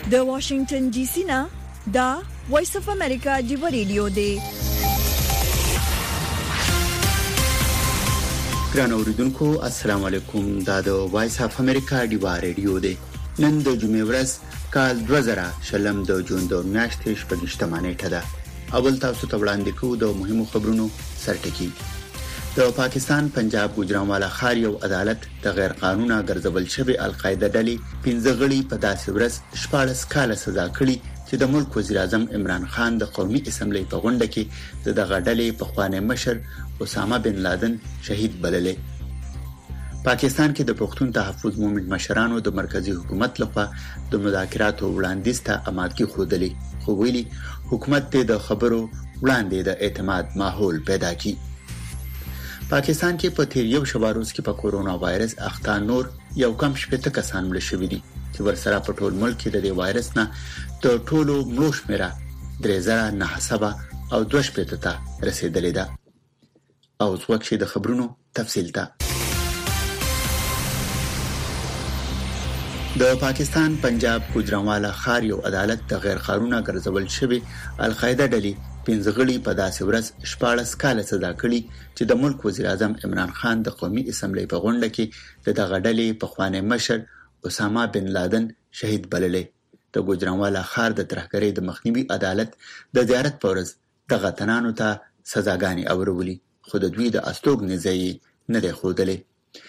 د واشنگټن ډي سي نه دا وایس اف امریکا دی ریډیو دی. ګران اوریدونکو السلام علیکم. دا د وایس اف امریکا دی ریډیو دی. نن د جمعې ورځ کال 2000 د جون د میاشتې شپږشتمه نیټه ده. اول تاسو ته وړاندې کوو د مهمو خبرونو سرټکی. د پاکستان پنجاب ګوجرانوالا ښار یو عدالت د غیر قانوني ګرځول شوی القاعده ډلې 15 غړي په داسې ورځ 14 کاله سزا کړي چې د ملک وزیر اعظم عمران خان د قومي اسمبلی په غونډه کې د دغه ډلې پخوانی مشر اسامه بن لادن شهید بللې. پاکستان کې د پښتون تحفظ مومنټ مشرانو د مرکزی حکومت لخوا د مذاکراتو وړاندیز ته آمادګي ښودلې، خو ویلي حکومت د خبرو وړاندې د اعتماد ماحول پیدا کړي. پاکستان کې په تیر یو شواروز کې په کورونا وایرس اخته نور یو کم شپږ کسان مړ شوي دي چې ورسره په ټول ملک کې د دې وایرس نه د ټولو مړو شمیره 3907 او 25 ته رسیدلې ده. او څوک چې د خبرونو تفصیل ته د پاکستان پنجاب ګوجرانوالا ښار یو عدالت د غیر قانوني ګرځول شوی القاعده ډلې 15 غړي په داسې ورځ 14 کاله سزا کړي چې د ملک وزیر اعظم عمران خان د قومي اسمبلی په غونډه کې د دغه ډلې پخوانی مشر اسامه بن لادن شهید بللې. د ګوجرانوالا ښار د ترهګرۍ د مخنیوي عدالت د زیارت په ورځ دغه تنانو ته سزاګانې اورولې، خو د دوی د استوګنې ځای نه دی ښودلی.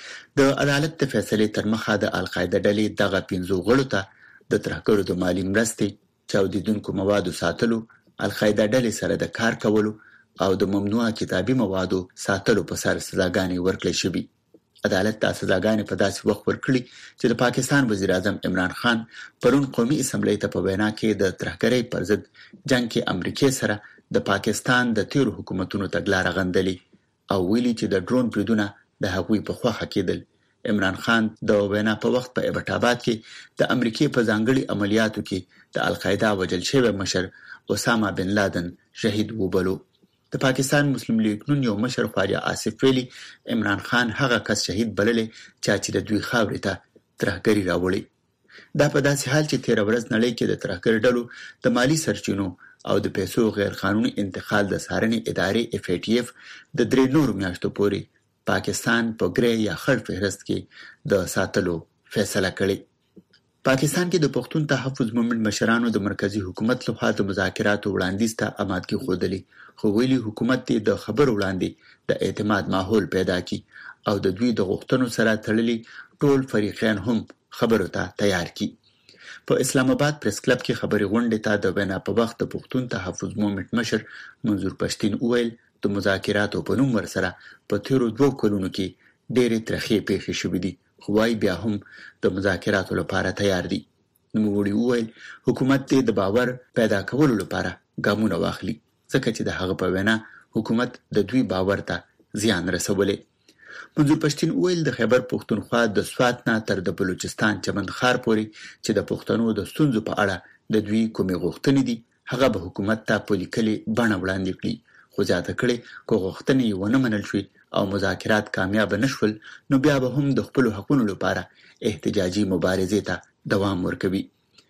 د عدالت د فیصلې تر مخه د القاعده ډلې دغه 15 غړو ته د ترهګرو د مالی مرستې، چاودیدونکو موادو ساتلو، القاعده ډلې سره د کار کولو او د ممنوعه کتابي موادو ساتلو په سر سزاګانې ورکړل شوې. عدالت د سزاګانې په داسې وخت ورکړي چې د پاکستان وزیر اعظم عمران خان پرون قومي اسمبلی ته په وینا کې د ترهګرۍ پر ضد جنگ کې امریکای سره د پاکستان د تیرو حکومتونو تګلارې غندلې او ویلي چې د ډرون بریدونه د هغوی په خوخه کېدل. عمران خان د وینا په وخت په ایبټ آباد کې د امریکای په ځانګړي عملیاتو کې د القاعده وژل شوی مشر اسامه بن لادن شهید وبلو. د پاکستان مسلم لیگ نون یو مشر خواجه آصف ویلي عمران خان هغه کس شهید بللې چې د دوی خاورې ته ترهګري راوړي. دا په داسې حال چې 13 ورځ نړۍ کې د ترهګر ډلو د مالی سرچینو او د پیسو غیر قانوني انتقال د څارنې ادارې FATF د 3 نورو میاشتو پورې پاکستان په ګری یا خړ فهرست کې د ساتلو فیصله کړې. پاکستان کې د پښتون تحفظ مومنټ مشرانو د مرکزی حکومت لخوا د مذاکراتو وړاندیز ته آمادګي ښودلې، خو ویلي حکومت د خبرو وړاندې د اعتماد ماحول پیدا کړي او د دوی د غوښتنو سره تړلي ټول فریقین هم خبرو ته تیار کړي. په اسلام آباد پریس کلب کې خبري غونډې ته د وینا په وخت د پښتون تحفظ مومنټ مشر منظور پښتين وویل د مذاکراتو په نوم ورسره په تیرو 2 کلونو کې ډېرې ترخې پیښې شوې دي، خو وايي بیا هم د مذاکراتو لپاره تیار دي. نوموړي وویل حکومت د باور پیدا کولو لپاره ګامونه واخلي، ځکه چې د هغه په وینا حکومت د دوی باور ته زیان رسولې. منظور پښتين وویل د خیبر پښتونخوا د سوات نه تر د بلوچستان چمنخار پورې چې د پښتنو د ستونزو په اړه د دوی کومې غوښتنې دي هغه به حکومت ته په لیکلي بڼه وړاندې کړي، خو زیاته کړي کو غوښتنې ونه منل شوې او مذاکرات کامیاب نشول نو بیا به هم د خپل حقوقو لپاره احتجاجي مبارزې ته دوام ورکوي.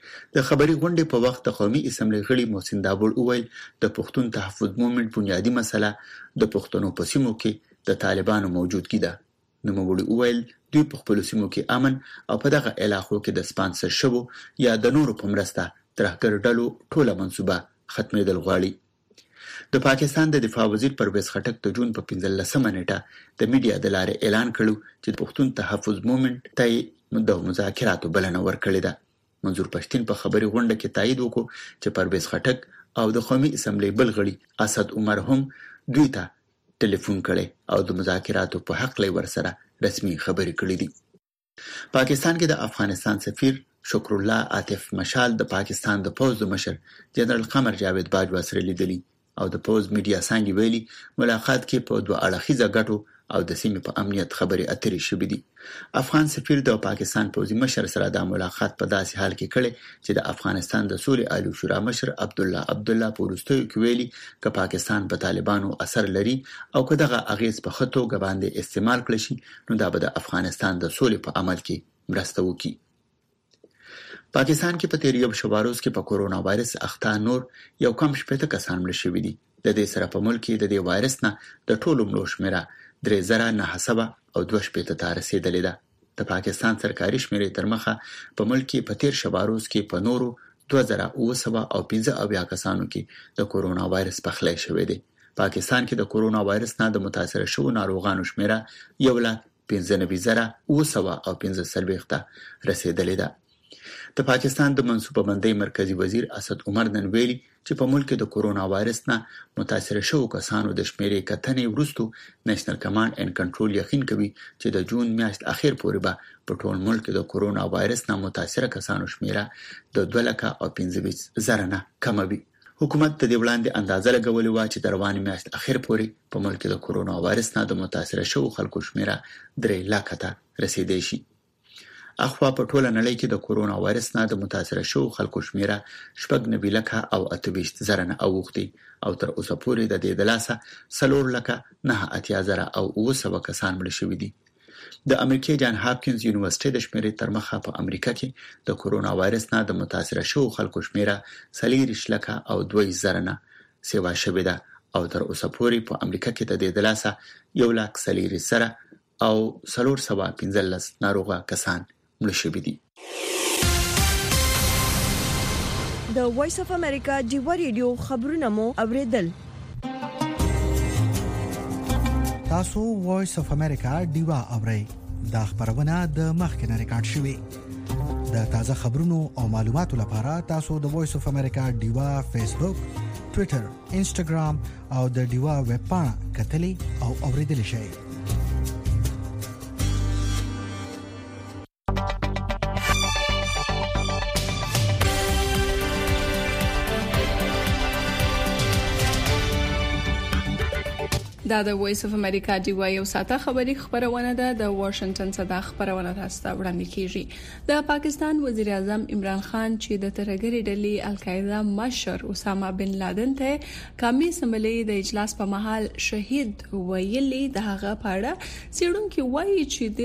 د خبري غونډې په وخت د قومي اسمبلی غړي محسن دابول وویل د پښتون تحفظ مومنټ بنیادی مسله د پښتنو په سیمو کې د طالبانو موجودګي ده. نوموړي وویل دوی په خپل سیمو کې امن او په دغه علاقو کې د سپانسر شوو یا د نورو په مرسته ترهګر ډلو ټوله منصوبه ختمېدل غواړي. د پاکستان د دفاع وزیر پرویز خټک د جون په 15مه نیټه د میډیا د لارې اعلان کړو چې د پښتون تحفظ مومنټ ته د مذاکراتو بلنه ورکړې ده. منظور پښتين په خبري غونډه کې تایید وکړ چې پرویز خټک او د قومي اسمبلی بل غړي اسد عمر هم دوی ته ټلیفون کړي او د مذاکراتو په حق لې ورسره رسمي خبري کړې دي. پاکستان کې د افغانستان سفیر شکر الله عاطف مشال د پاکستان د پوز مشر جنرال قمر جاوید باجوا سره لیدلی او د پوز میډیا څنګه ویلي ملاقات کې په 2 اړخیزه ګټو او د سیمې په امنیت خبرې اترې شوې دي. افغان سفیر د پاکستان پوزي مشر سره د ملاقات په داسې حال کې کړي چې د افغانستان د سولې عالی شورا مشر عبدالله په وروستیو کې ویلي چې پاکستان په طالبانو اثر لري او که دغه اغیز په خطو غباندې استعمال کړي شي نو دا به د افغانستان د سولې په عمل کې مرسته وکړي. پاکستان کې په تیر یو شواروز کې په کورونا وایرس اخته نور یو کم 80 کسان مړ شوي دي. د دې سره په ملک کې د دې وایرس نه د ټولو مړو شمیره 3900 او 280 ته رسیدلې ده. د پاکستان سرکاري شمیرې تر مخه په ملک کې په تیر شواروز کې په نورو 2915 کسانو کې د کورونا وایرس پخلی شوی دی. پاکستان کې د کورونا وایرس نه د متاثر شوو ناروغانو شمیره 1,95,915 ته رسیدلې ده. د پاکستان د منصوبه بندۍ مرکزی وزیر اسد عمر نن ویلي چې په ملک کې د کورونا وایرس نه متاثر شوو کسانو د شمیرې کتنې وروسته نېشنل کمانډ اینډ کنټرول یقین کوي چې د جون میاشت اخر پورې به په ټول ملک د کورونا وایرس نه متاثر کسانو شمیره د 2,25,000 نه کم وي. حکومت د دې وړاندې اندازه لګولې و چې د روانې میاشت اخر پورې په ملک کې د کورونا وایرس نه د متاثر شوو خلکو شمیره 3 لک ته رسیدي شي. اخوا په ټوله نړۍ کې د کورونا وایرس نه د متاثر شوو خلکو شمیره 9,28,000 نه اوښتي او تر اوسه پورې د دې د لاسه 4,9,8,900 کسان مړ شوي دي. د امریکای جان هاپکینز یونیورسيټي د شمیرې تر مخه په امریکا کې د کورونا وایرس نه د متاثر شوو خلکو شمیره 4,2,000 نه سیوا شوې ده او تر اوسه پورې په امریکا کې د دې د لاسه 1,00,000 او 415 ناروغه کسان مړ شوي دي. د وایس اف امریکا ډیوا ریډیو خبرونه مو اوریدل. تاسو وایس اف امریکا ډیوا اورئ. دا خبرونه د مخکنه ریکارډ شوې. د تازه خبرونو او معلوماتو لپاره تاسو د وایس اف امریکا ډیوا فیسبوک، ټوئیټر، انسټاګرام او د ډیوا ویب پاڼه کتلې او اوریدل شئ. دا د وایس اف امریکا دی یو ساته خبری خبرونه ده د واشنگټن څخه خبرونه تاسو ته وړاندې کیږي. د پاکستان وزیر اعظم عمران خان چې د ترهګری ډلې القاعده مشر اسامه بن لادن ته قومي اسمبلی د اجلاس په مهال شهید ویلي د هغه پاړه سیړونکو وایي چې د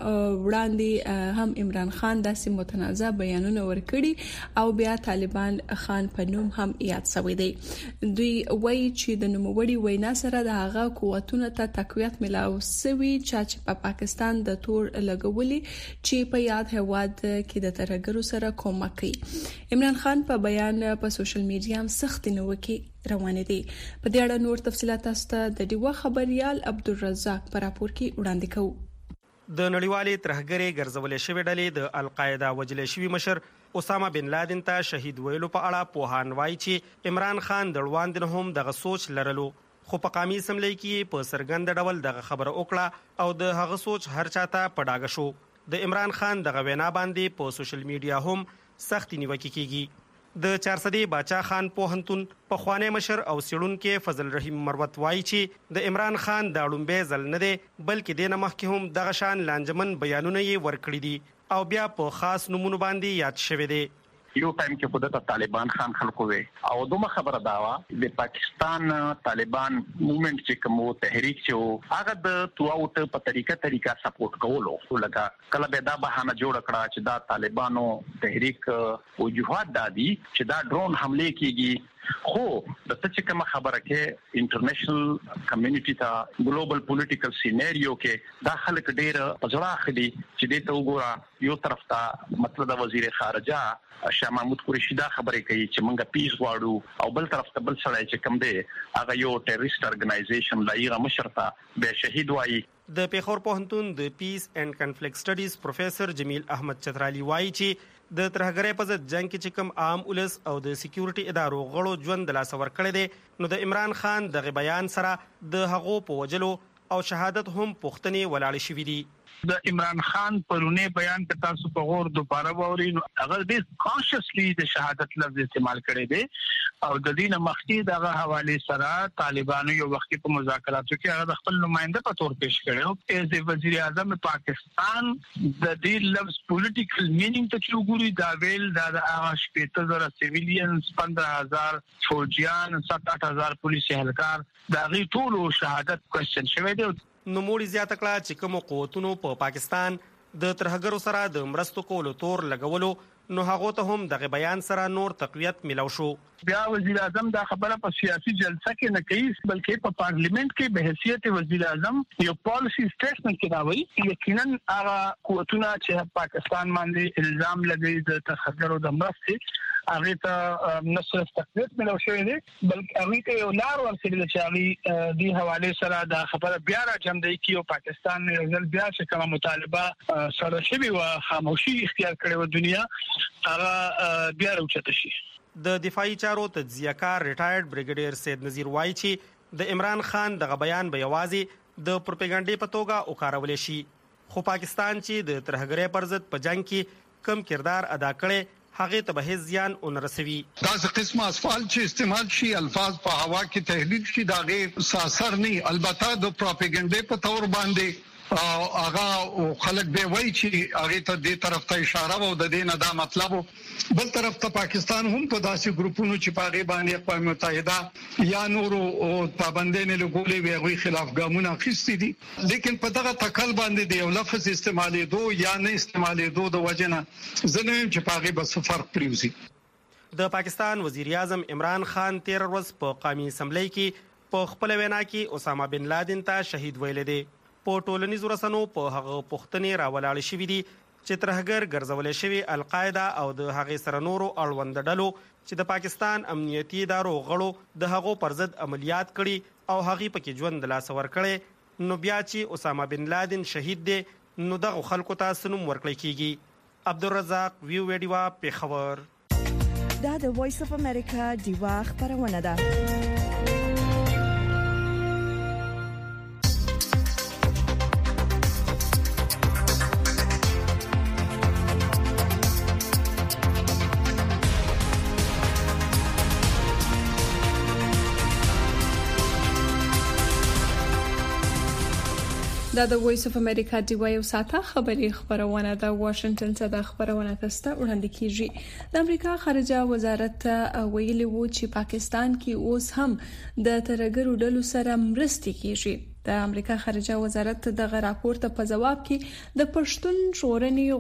وړاندې هم عمران خان داسې متنازع بیانونه ورکړي او بیا طالبان خان په نوم هم یاد شوی دی. دوی وایي چې د نوموړي وینا سره د هغه قوتونو ته تقویت ملاو سوي چې په پاکستان د تور لګولي چې په یاد هواد کې د ترهګرو سره کومک کوي. عمران خان په بیان په سوشل میډیا هم سخت نیوکه روانه دي. په دې اړه نور تفصيلات تاسو ته د ډیوا خبريال عبدالرزاق پر راپور کې وړاندې کوو. د نړیوالې ترهګرۍ ګرځولې شوې ډلې د القاعده وجلې شوی مشر اسامه بن لادن ته شهید ویلو په اړه پوهان وایي چې عمران خان د وړاندې هم دغه سوچ لرلو، خو په قومي اسمبلی کې په سرګند ډول دغه خبره وکړه او د هغه سوچ هر چاته پډاګه شو. د عمران خان دغه وینا باندې په سوشل میډیا هم سخت نیوکه کیږي. د چارسدي باچا خان پوهنتون په خوانې مشر او سیړونکو فضل رحیم مروت وایي چې د عمران خان د اړومبه ځل نه دی بلکې د نمخ هم دغه شان لانجمن بیانونه یې ورکړي دي او بیا په خاص نمونه باندې یاد شوی دی. یو ټایم کې خود ته طالبان خان خلکو وي او دومره خبره داوا د پاکستان طالبان موومېنټ چې کوم تحریک چې هغه د تواوت په طریقه سپورټ کولو لکه کله به دا بهانه جوړ کړه چې دا طالبانو تحریک وجوهات دادي چې دا ډرون حمله کیږي. خو د څه کوم خبره کې انټرنیشنل کمیونټي ته ګلوبل پولیټیکل سیناریو کې داخله کډیر پځړه خدي چې د تو ګورا یو طرف ته مطلب د وزیر خارجه شاه محمود قریشی دا خبره کوي چې موږ پیس غواړو او بل طرف ته بل سړی چې کم دی هغه یو ټیرریست ارګنایزیشن لایغه مشرتا به شهید وایي. د پیښور پوهنتون د پیس اینڈ کنفلیکټ سټډیز پروفیسور جمیل احمد چترالی وایي چې د ترهګرۍ په ضد جنگ کې کوم عام ولس او د سکیورټي ادارو غړو ژوند د لاس ور کړی دی نو د عمران خان دغه بیان سره د هغو په وجلو او شهادت هم پښتني ولاړ شوې دي. د عمران خان پرونه بیان ک تاسو په غور دوباره ووري اگر دې کانشسلی د شهادت لفظ استعمال کړي دي او د دین مخکې دغه حواله سره طالبانو یو وخت په مذاکراتو کې هغه خپل نماینده په تور پیش کړو ایز وزیر اعظم پاکستان د دې لفظ پولیټیکل مینینګ ته وګوري دا ویل دا د 80,000 سیویلینز 15,000 فوجیان 7-8,000 پولیس اهلکار دا غي ټول شهادت کوېشن شوی دی. نو موړي زیاته کړه چې کوم قوتونو په پاکستان د ترهګرو سره د مرستو کولو تور لګولو نو هغه ته هم دغه بیان سره نور تقویت ملو شو. بیا وزیر اعظم دا خبره په سیاسي جلسه کې نه کوي بلکې په پارلیمنت کې به حیثیت وزیر اعظم یو پالیسی سټیټمنټ کې راوړي. یقینا هغه قوتونه چې پاکستان باندې الزام لګوي د تخدر او د مرستې هغه ته نه صرف تقویت ملو شوی دی بلکې هغه ته یو لار ورسېږي چې هغه د حواله سره دا خبره بیا راځي چې پاکستان یو ځل بیا چې کومه مطالبه سره شوی او خاموشي اختیار کړې و دنیا هغه بیا راوچته شي. د دفاعي چارو تجزیه‌کار ریټایرډ بریګیډیر سید نذیر وایي چې د عمران خان دغه بیان به یوازې د پروپاګاندا په توګه وکارول شي خو پاکستان چې د ترهګرۍ پر ضد په جنگ کې کم کردار ادا کړي هغه ته به زیان اونرسوي. دا څه قسمه اسفال چې استعمال شي الفاظ په هوا کې تحلیل شي داغه اثر نه البته د پروپاګاندا په تور باندې هغه خلک به وایي چې هغه ته د طرف ته اشاره وو د دې نه دا مطلب بل طرف ته پاکستان هم په داسې ګروپونو چې پاغي باندې اقوام متحده یا نورو پابندۍ نه لګولې وي غوي خلاف ګامونه اخیستي دي لیکن په دغه تکل باندې د یو لفظ استعمالېدو یا نه استعمالېدو د وجنه زنویم چې پاغي بس فرق پریوزي. د پاکستان وزیر اعظم عمران خان 13 ورځ په قومي اسمبلی کې په خپل وینا کې اسامه بن لادن ته شهید ویل دي. په ټولنیزو رسنو په هغه پښتنې راولاړ شوې دي چې ترهګر ګرځولې شوی القاعده او د هغې سره نورو اړوند ډلو چې د پاکستان امنیتي ادارو غړو د هغو پر ضد عملیات کړي او هغې پکې ژوند لاس ورکړي نو بیا چې اسامه بن لادن شهید دی نو دغه خلکو ته سنوم ورکړی کیږي. عبدالرزاق ویو ویډیوا پیښور. دا د وایس اف امریکا دیوا خبرونه ده. دا د وایس اف امریکا دی وایو ساته خبرونه د واشنگټن څخه د خبرونه تاسو وړاندې کیږي. د امریکا خارجه وزارت ویلي وو چې پاکستان کې اوس هم د ترهګرو ډلو سره مرستې کیږي. د امریکا خارجه وزارت دغه راپور ته په جواب کې د پښتون ژغورنې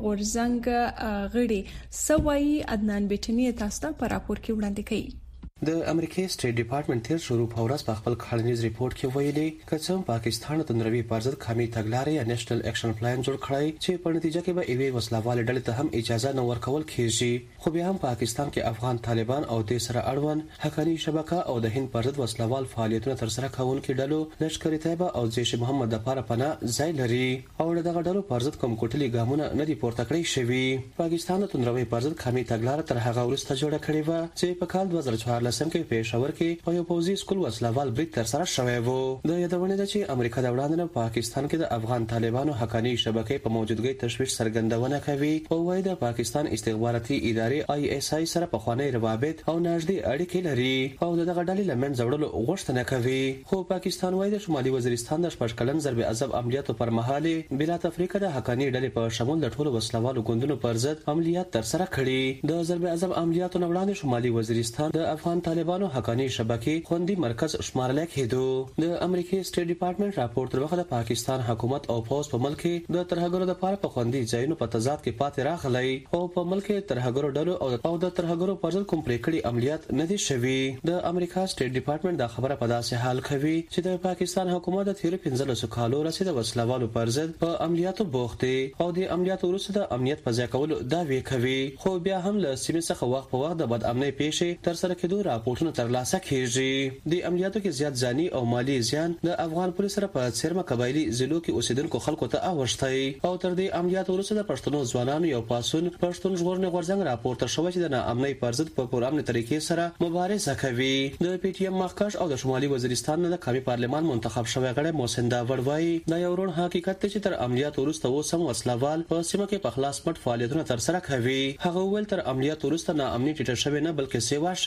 غورځنګ غړي سوای عدنان بیٹنی تاسو ته په راپور کې وړاندې کړي. د امریکای سټیټ ډپارټمنټ تیر شروع په ورځ په خپل کارنیز ریپورت کې ویلي کچم پاکستان ته نړیوي پرځد کمی تګلارې یا نېشنل اکشن پلان جوړ کړی چې په نتیجه کې به ایوي وسلوال ډلې ته هم اجازه نه ورکول کیږي خو بیا هم پاکستان کې افغان طالبان او د سره اړوند حقاني شبکه او د هند پرځد وسلوال فعالیتونه تر سره کوونکي ډلو لشکري طیبه او جیش محمد لپاره پناه ځای لري او دغه ډلو پرځد کوم کوټلي ګامونه نه دي پورته کړی شوی. پاکستان ته نړیوي پرځد کمی تګلارې تر هغه وروسته جوړه کړې و چې په کال 2014 کې پېښور کې په یو پوځي سکول وسلوال بریټ تر سره شوی وو. د یادونه ده چې امریکا د وړاندې پاکستان کې د افغان طالبانو حقاني شبکې په موجودګۍ تشویش څرګندونه کوي او وايي د پاکستان استخباراتي ادارې ISI سره په خوانی روابط او نږدې اړیکې لري او دغه ډلې لمن زوړلو غوښتنه کوي. خو پاکستان وايي د شمالي وزیرستان د شپږ کلن ضرب عذاب عملیاتو پر مهال بلا تفریقه د حقاني ډلې په شمول د ټولو وسلوالو ګوندونو پر ضد عملیات تر سره کړي. د ضرب عذاب عملیاتو نه وړاندې شمالي وزیرستان د افغان طالبانو حقاني شبکې خوندي مرکز شمارل کېدو. د امریکای سټیټ ډپارټمنټ راپور تر وخت د پاکستان حکومت او پوز په ملک کې د ترهګرو لپاره په خوندي ځایونو په تضاد کې پاتې راغلی او په ملک کې ترهګرو ډلو او د ترهګرو پر ضد کوم پریکړې عملیات نه دي شوي. د امریکا سټیټ ډپارټمنټ دا خبره په داسې حال کوي چې د پاکستان حکومت د تیر 15 کالو رسید وسلوالو پر ضد په عملیاتو بوخت او د عملیاتو وروسته د امنیت په ځای کولو دعوی کوي خو بیا هم له سیمې څخه وخت په وخت د بد امنۍ پیښې تر سره کېدو راپورټونه ترلاسه کیږي. د عملیاتو کې زیات ځاني او مالی زیان د افغان پولیس سره په څیرمه قبایلی ضلعو کې اوسیدونکو خلکو ته اوښتای او تر دې عملیاتو وروسته د پښتنو ځوانانو یو پاسون پښتون ژغورنې غورځنګ راپورته شوی چې د ناامنۍ پر ضد په پرامن طریقې سره مبارزه کوي. د پی ټی ایم مخکښ او د شمالي وزیرستان د قومي پارلمان منتخب شوی غړی محسن داور وایي دا یو روڼ حقیقت دی چې تر عملیاتو وروسته اوس هم وسلوال په سیمه کې په خلاص مټ فعالیتونه تر سره کوي. هغه ول تر عملیاتو وروسته ناامنۍ ټیټه شوی نه بلکې سیوا شوی.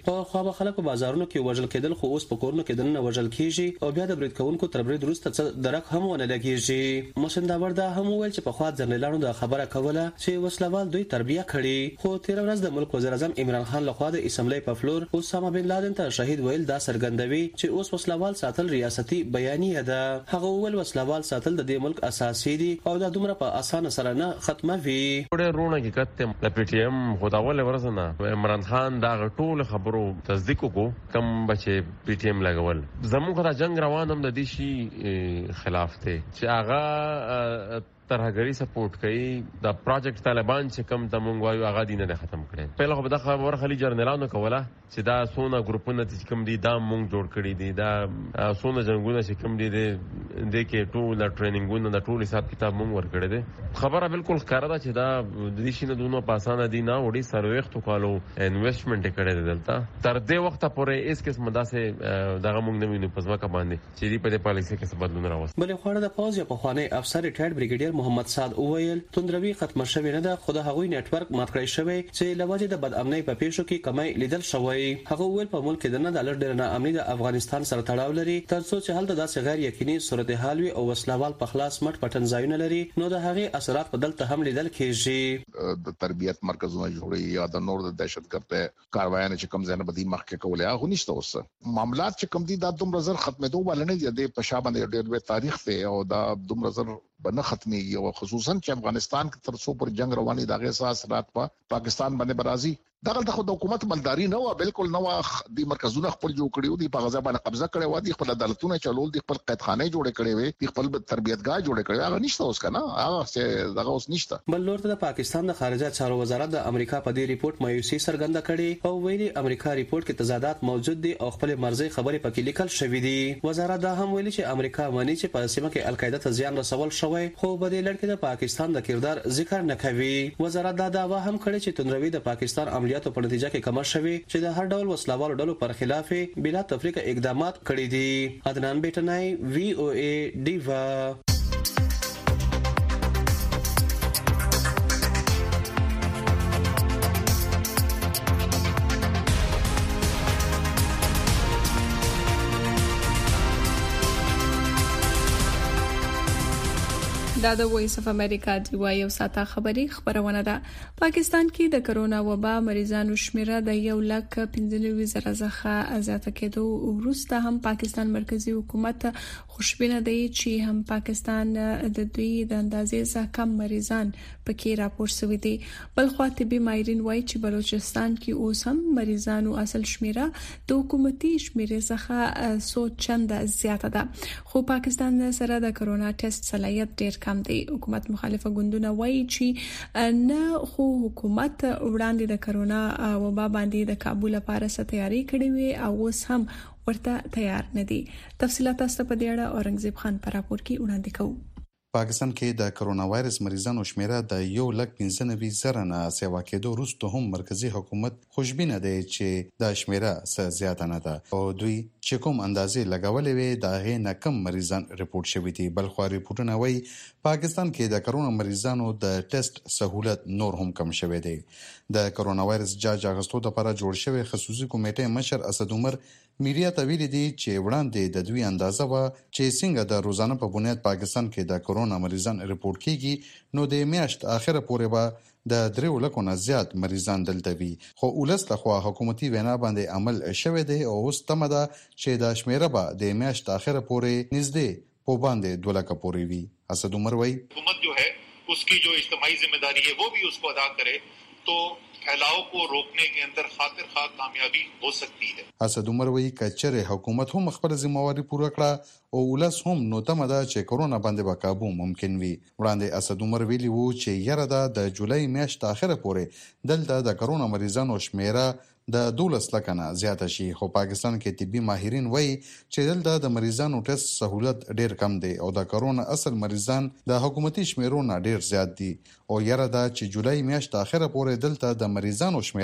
په خو خلک په بازارونو کې وژل کېدل خو اوس په کورونو کې دننه وژل کیږي او بیا د برید کوونکو تر برید وروسته درک هم ونه لګیږي. مشنداور دا هم ویل چې په خوا ځنلانو د خبره کوله چې وسلوال دوی تربیه کړي، خو تیر ورځ د ملک وزیر اعظم عمران خان لخوا د اسمبلی په فلور اسامه بن لادن ته شهید ویل دا څرګندوي چې اوس وسلوال ساتل ریاستي بیانیه ده. هغه ویل وسلوال ساتل د دې ملک اساسي دي او دا دومره په اسانه سره نه ختمه وي. ډېر رونه کې کته د پی ټی ایم خداول ورسنه عمران خان دا ټول خبرو تصدیق وکړو کم بچي پی ټی ایم لګول زموږ را جنگ روان هم د دې شي خلاف ته چې هغه ترهګری سپورټ کوي د پروجیکټ طالبان چې کم تمونګ وایو هغه دینه نه ختم کړي. په لغه د خبر خلی جرنالانو کوله چې دا سونه ګروپونه چې کم دي دا مونږ جوړ کړي دي، دا سونه جنگونه چې کم دي د کې ټول ټریننګونه د ټول حساب کتاب مونږ ور کړی دي. خبره بالکل ښکاره ده چې دا د دې شینه دونو پاسانه دي نه وړي سرويختو کالو انویسټمنټ کړي دلته تر دې وخت پورې اس قسم داسې دغه مونږ نه وینو پزما کا باندې چې دی په پالیسي کې څه بدلون راوست. بلې خوړه د پوز یا په خوانی افسر ریټایرډ بریګیډیر محمد سعد اوویل توندروي ختم شوی نه ده، خو د هغوی نتورک مات کړی شوی چې لوجه د بد امنۍ په پیښو کې کمای لیدل شوی. هغه ویل په ملک کې د نه د لړ نه امنۍ د افغانستان سره تړاو لري، ترڅو چې هلته داسې غیر یقیني صورتحال وي او وسلوال په خلاص مټ پټن ځایونه لري نو د هغې اثرات په دلته هم لیدل کېږي. د تربیت مرکزونه جوړي یا د نور د دهشتګرد کاروایانو چې کم ځای نه بدی مخکې کولای هغه نشته. اوس معاملات چې کم دي دا دومره زر ختمېدو ولنه دي د پښا باندې ډېر به تاریخ ته او دا دومره زر بنه ختميږي او خصوصا چې افغانستان کې تر څو پر جنگ رواني دغه اثرات په پاکستان باندې برازي دغه د حکومت مالداري نه و، بالکل نو د مرکزونه خپل جوړ کړیو دي، په غزا باندې قبضه کړي و دي، خپل عدالتونه چلول دي، خپل قیدخانه جوړ کړي وي، خپل تربیتګاه جوړ کړي هغه نشته اوس کنه هغه چې دغه اوس نشته. بل لور ته د پاکستان د خارجه چارو وزارت د امریکا په دې ریپورت مایوسي څرګنده کړي او ویلي امریکا ریپورت کې تضادات موجود دي او خپل مرزي خبرې پکې لیکل شوې دي. وزارت دا هم ویلي چې امریکا مانی چې په سیمه کې القاعده ته زیان رسول شوی خو په دې لړ کې د پاکستان د کردار ذکر نه کوي. وزارت دا دعوا هم کړې چې توندروي د پاکستان عملیاتو په نتیجه کې کم شوی چې د هر ډول وسلوالو ډلو پر خلاف بلا تفریق اقدامات کړي دي. عدنان بیٹنای وی او ای ډیوا. دا د وایس اف امریکا دی وایي او ساته خبرونه ده. پاکستان کې د کرونا وبا مریضانو شمیره د 1,95,000 څخه زیاته کېدو وروسته هم پاکستان مرکزی حکومت خوشبینه دی چې هم پاکستان د دوی د اندازې څخه کم مریضان پکې راپور شوی دي. بل خو طبي ماهرین وایي چې بلوچستان کې اوس هم مریضانو اصل شمیره د حکومتي شمیره څخه 100 چنده زیاته ده، خو پاکستان سره د کرونا ټیسټ صلاحیت ډیر کم دی. حکومت مخالفه ګوندونه وایي چې نه خو حکومت وړاندې د کرونا وبا باندې د کابو لپاره تیاری کړې وي او اوس هم ورته تیار نه دي. تفصیلات تاسو په دې اړه اورنګزیب خان په راپور کې وړاندې کوو. پاکستان کې د کرونا وایرس مریضانو شمیره د 1,95,000 نه سیوا کېدو وروسته هم مرکزی حکومت خوشبینه دی چې د شمیره څخه زیاته نه ده او دوی چې کوم اندازې لګولې وي دا غي نه کم مریضان ریپورت شوي دي. بل خو ریپورتونه وایي پاکستان کې د کرونا مریضانو د ټیسټ سہولت نور هم کم شوی دی. د کرونا وایرس جاج اغستو لپاره جوړ شوی خصوصي کمیټه مشر اسد عمر میډیا ته ویلي دي چې وړاندې د دوی اندازه و چې څنګه د روزانه په بنیاد پاکستان کې د کرونا مریضان ریپورت کیږي نو د میاشت اخره پورې به د 3 لکو نه زیات مریضان دلته وي، خو ولس لخوا حکومتي وینا باندې عمل شوی دی او اوس تمه ده چې د شمیره به د میاشت اخره پورې نږدې په باندې 2 لک پورې وي. اسد عمر وایي حکومت جو ہے اس کی جو اجتماعی ذمہ داری ہے وہ بھی اس کو ادا کرے تو پھیلاؤ کو روکنے کے اندر خاطر خواہ کامیابی ہو سکتی ہے. اسد عمر وایي کچره حکومت هم خپل ذمہواری پوره کړه او ولس هم نو تمه ده چې کرونا باندې به قابو ممکن وي. وړاندې اسد عمر ویلي وو چې یره د جولای میاشت اخره پورې دلته د کرونا مریضانو شمیره د 12 لک نه زیاته شي، خو پاکستان کې طبي ماهرین وایي چې دلته د مریضانو ټیسټ سہولت ډیر کم دی او د کرونا اصل مریضان د حکومتي شمیرو نه ډیر زیات دي او یره دا چې جولای میاشت اخره پورې دلته د مریضانو شمیره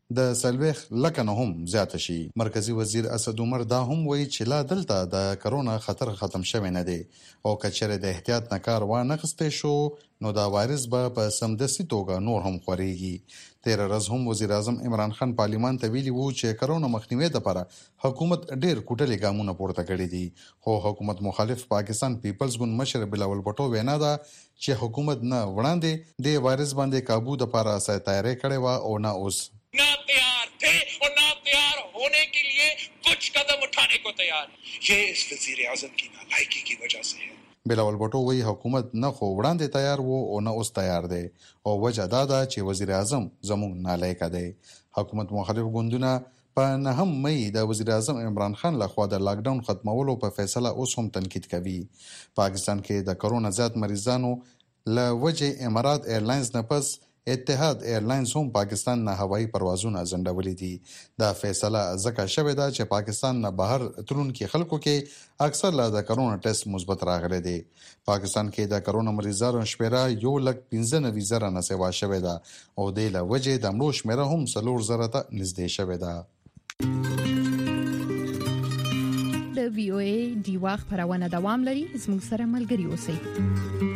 د سلويخ لکه نه هم زیات شي. مرکزی وزیر اسد عمر دا هم وایي چې لا دلته د کرونا خطر ختم شوی نه دی او کچره د احتیاط نه کار وانه غستې شو نو دا وایرس به په سمدستي توګه نور هم خوريږي. تیر ورځ هم وزیر اعظم عمران خان پارلیمان ته ویلي وو چې کرونا مخنیوي لپاره حکومت ډېر کوټلې ګامونه پورته کړي دي. خو حکومت مخالف پاکستان پیپلز ګوند مشر بلاول بټو وینا ده چې حکومت نه وړاندې د وایرس باندې काबू لپاره سای تیاری کړي وا او نه اوس ना तैयार थे और ना तैयार होने के लिए कुछ कदम उठाने को तैयार. ये इस वजीर आजम की नालायकी की वजह से है. بلاول بټو وی حکومت نه خو وړاندې تیار وو او نه اوس تیار دی او وجه دا ده چې وزیر اعظم زموږ نالایق دی. حکومت مخالف ګوندونه په 9 مې د وزیر اعظم عمران خان لخوا د لاک ډاون ختمولو په فیصله اوس هم تنقید کوي. پاکستان کې د کرونا زیات مریضانو له وجه امارات ایرلاینز نه پس اتحاد ایرلاینز هم پاکستان نه هوایي پروازونه ځنډولې دي. دا فیصله ځکه شوې ده چې پاکستان نه بهر تلونکي خلکو کې اکثر لا د کرونا ټیسټ مثبت راغلي دي. پاکستان کې د کرونا مریضانو شمیره 1,95,000 نه سیوا شوې ده او د له وجه د مړو شمیره هم 4,000 ته نږدې شوې ده. د وی او ای دیوا خبرونه دوام لري. زموږ سره ملګري اوسئ.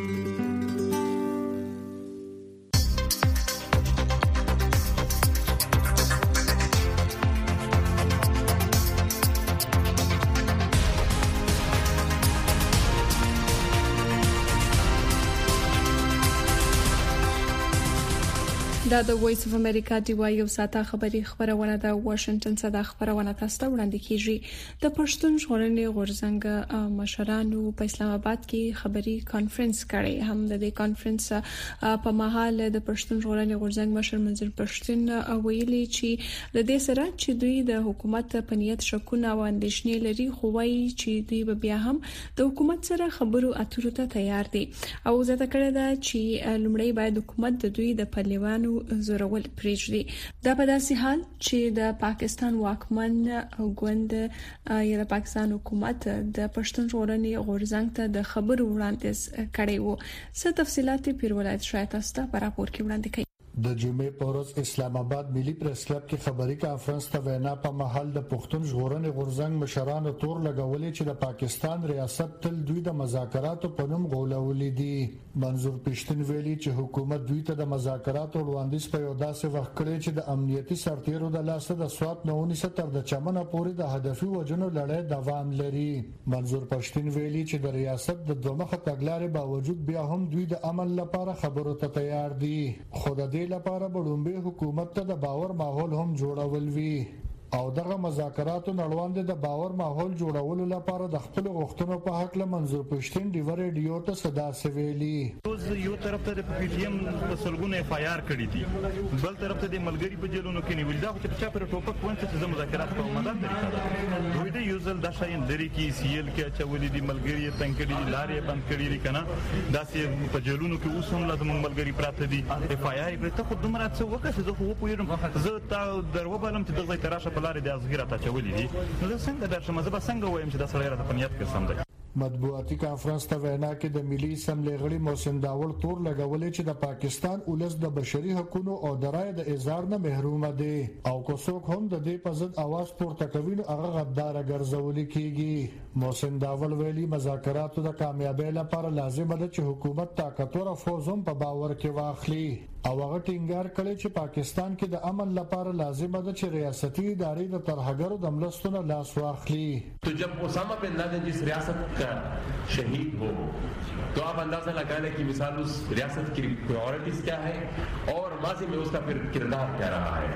دا د وایس اف امریکا دی وایو ساته خبری خبرونه د واشنگټن څخه خبرونه تاسو ته وړاندې کیږي. د پښتون ژغورنې غورځنګ مشرانو په اسلام آباد کې خبري کانفرنس کړی. هم د دې کانفرنس په مهال د پښتون ژغورنې غورځنګ مشر منظور پښتون ویلي چې د دې سره چې دوی د حکومت په نیت شکونه او اندېښنې لري خو وايي چې دوی بیا هم د حکومت سره خبرو اترو ته تیار دي او زه ته کړه دا چې لومړی باید حکومت د دوی د پرلیوانو زورول پریږدي. دا په داسې حال چې د پاکستان واکمن ګوند یا د پاکستان حکومت د پښتون ژغورنې غورځنګ ته د خبرو وړاندیز کړی وو. څه تفصيلات پیر ولایت شاید تاسو ته په راپور کې وړاندې کړي. د جمعې په ورځ اسلام آباد ملي پریس کلب کې خبري کانفرنس ته وینا په محل د پښتون ژغورنې غورځنګ مشرانو تور لګولې چې د پاکستان ریاست تل دوی د مذاکراتو په نوم غولولې دي. منظور پښتون ویلي چې حکومت دوی ته د مذاکراتو وړاندیز په یو داسې وخت کړی چې د امنیتي سرتیرو د لاسه د سوات 19 تر د چمنه پورې د هدفي وجنو لړۍ دوام لري. منظور پښتون ویلي چې د ریاست د دومره تګلارې باوجود بیا هم دوی د عمل لپاره خبرو ته تیار دي. خو د دې لپاره بډومبه حکومت ته د باور ماحول هم جوړول وی او دغه مذاکراتو نړوند د باور ماحول جوړولو لپاره د خپل غوښتنو په حق له منظور پښتون دی ریډیو ته صدا سویلی. اوس یو طرف ته د پی ټی ایم په سلګونه اف آی آر کړی دي، بل طرف ته د ملګری په جیلونو کې نیول دا چې چا پر ټوپک ونته چې مذاکرات په مدد لري. دوی د یوزل د شاین لري کې سی ال کې چولې دي ملګری تنکړي لارې بند کړي دي کنه داسې په جیلونو کې اوس هم لازم ملګری پراته دي. اف آی آر په ته خو دومره څه وکړه چې زه خو پوهیږم زه تا درو بالم چې دغه تراشه لارې د ازغیره تا چولې دي نو څنګه درشم زه به څنګه وایم چې د سړی راته پنیت کې سم دی. مطبوعاتي کانفرنس ته وینا کې د ملي اسمبلی غړي محسن داول تور لګولې چې د پاکستان ولس د بشري حقوقو او درای د اظهار نه محروم دي او کو څوک هم د دې په ضد आवाज پورته کوي نو هغه غدار ګرځول کیږي. محسن داول ویلي مذاکراتو د کامیابی لپاره لازم ده چې حکومت طاقتور فوج هم په باور کې واخلي او هغه ټینګار کړي چې پاکستان کې د امن لپاره لازم ده چې ریاستي ادارې د ترهګرو د ملستونو لاس واخلي. تو جب اسامہ بن لادن جس ریاست کا شہید ہو تو آپ اندازہ لگا لیں کہ مثال اس ریاست کی پرائورٹیز کیا ہے اور ماضی میں اس کا پھر کردار کیا رہا ہے.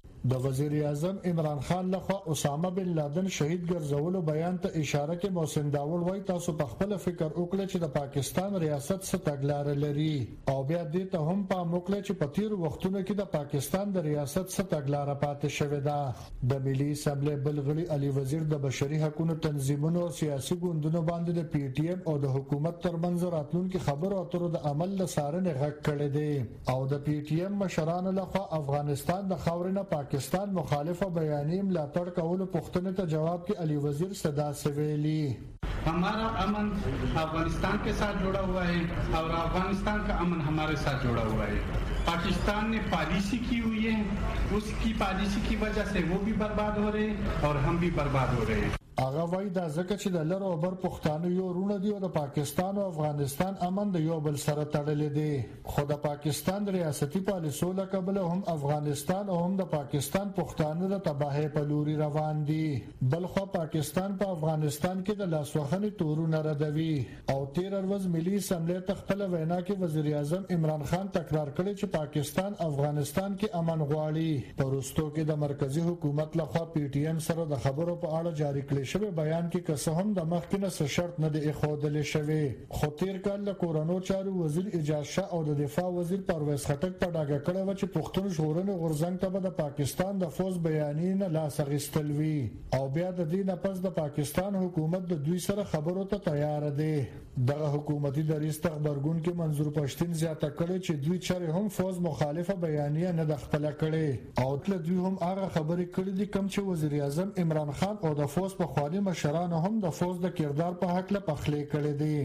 د وزیر اعظم عمران خان لخوا اسامه بن لادن شهید ګرځولو بیان ته اشاره کې محسن داول وایي تاسو په خپل فکر وکړئ چې د پاکستان ریاست څه تګلارې لري او بیا دې ته هم پام وکړئ چې په تیر وختونو کې د پاکستان د ریاست څه تګلارې پاتې شوې ده. د ملي اسمبلی بل غړي علي وزیر د بشري حقوقو تنظیمونو او سیاسي ګوندونو باندې د پی ټی ایم او د حکومت ترمنځ راتلونکي خبرو اترو د عمل لسارنه غږ کړی دی او د پی ټی ایم مشرانو لخوا افغانستان د خاورینه پاکستان مخالفه بیانیه ملاتړ کولو پوښتنه ته جواب کې علي وزیر صدا سویلی. हमारा अमन अफगानिस्तान के साथ जुड़ा हुआ है और अफगानिस्तान का अमन हमारे साथ जुड़ा हुआ है। पाकिस्तान ने पॉलिसी की हुई है, उसकी पॉलिसी की वजह से वो भी बर्बाद हो रहे हैं और हम भी बर्बाद हो रहे हैं। هغه وایي دا ځکه چې د لر او بر پښتانه یو رونه دی او د پاکستان او افغانستان امن د یو بل سره تړلې دي، خو د پاکستان د ریاستي پالیسو له کبله هم افغانستان او هم د پاکستان پښتانه د تباهۍ په لوري روان دي. بل خو پاکستان په افغانستان کې د لاسوهنې تورونه ردوي او 13 ورځ ملي اسمبلی ته خپل وینا کې وزیر اعظم عمران خان تکرار کړی چې پاکستان افغانستان کې امن غواړي. پرستو کې د مرکزی حکومت لخوا پی ټی ایم سره د خبرو په اړه جاری کړی شوی بیان کې قسم د مخکنه څه شرط نه دی اخودل شوی. خو تیر کال د کورونو چارو وزیر اجازه شاه او د دفاع وزیر پرویز خټک په ډاګه کړی و چې پښتون ژغورنې غورځنګ ته د پاکستان د فوز بیانې نه لاس اخیستل وی او بیا د دې نه پس د پاکستان حکومت د دوی سره خبرو ته تیار دی. دغه حکومتي دریځ خبرګون کې منظور پښتين زیاته کړی چې دوی چره هم فوز مخالفه بیانیه نه دخله کړي او تل دوی هم هغه خبرې کړې دي کوم چې وزیر اعظم عمران خان او د فوز په خواني مشران هم د فوز د کردار په حق له پخلې کړي دي.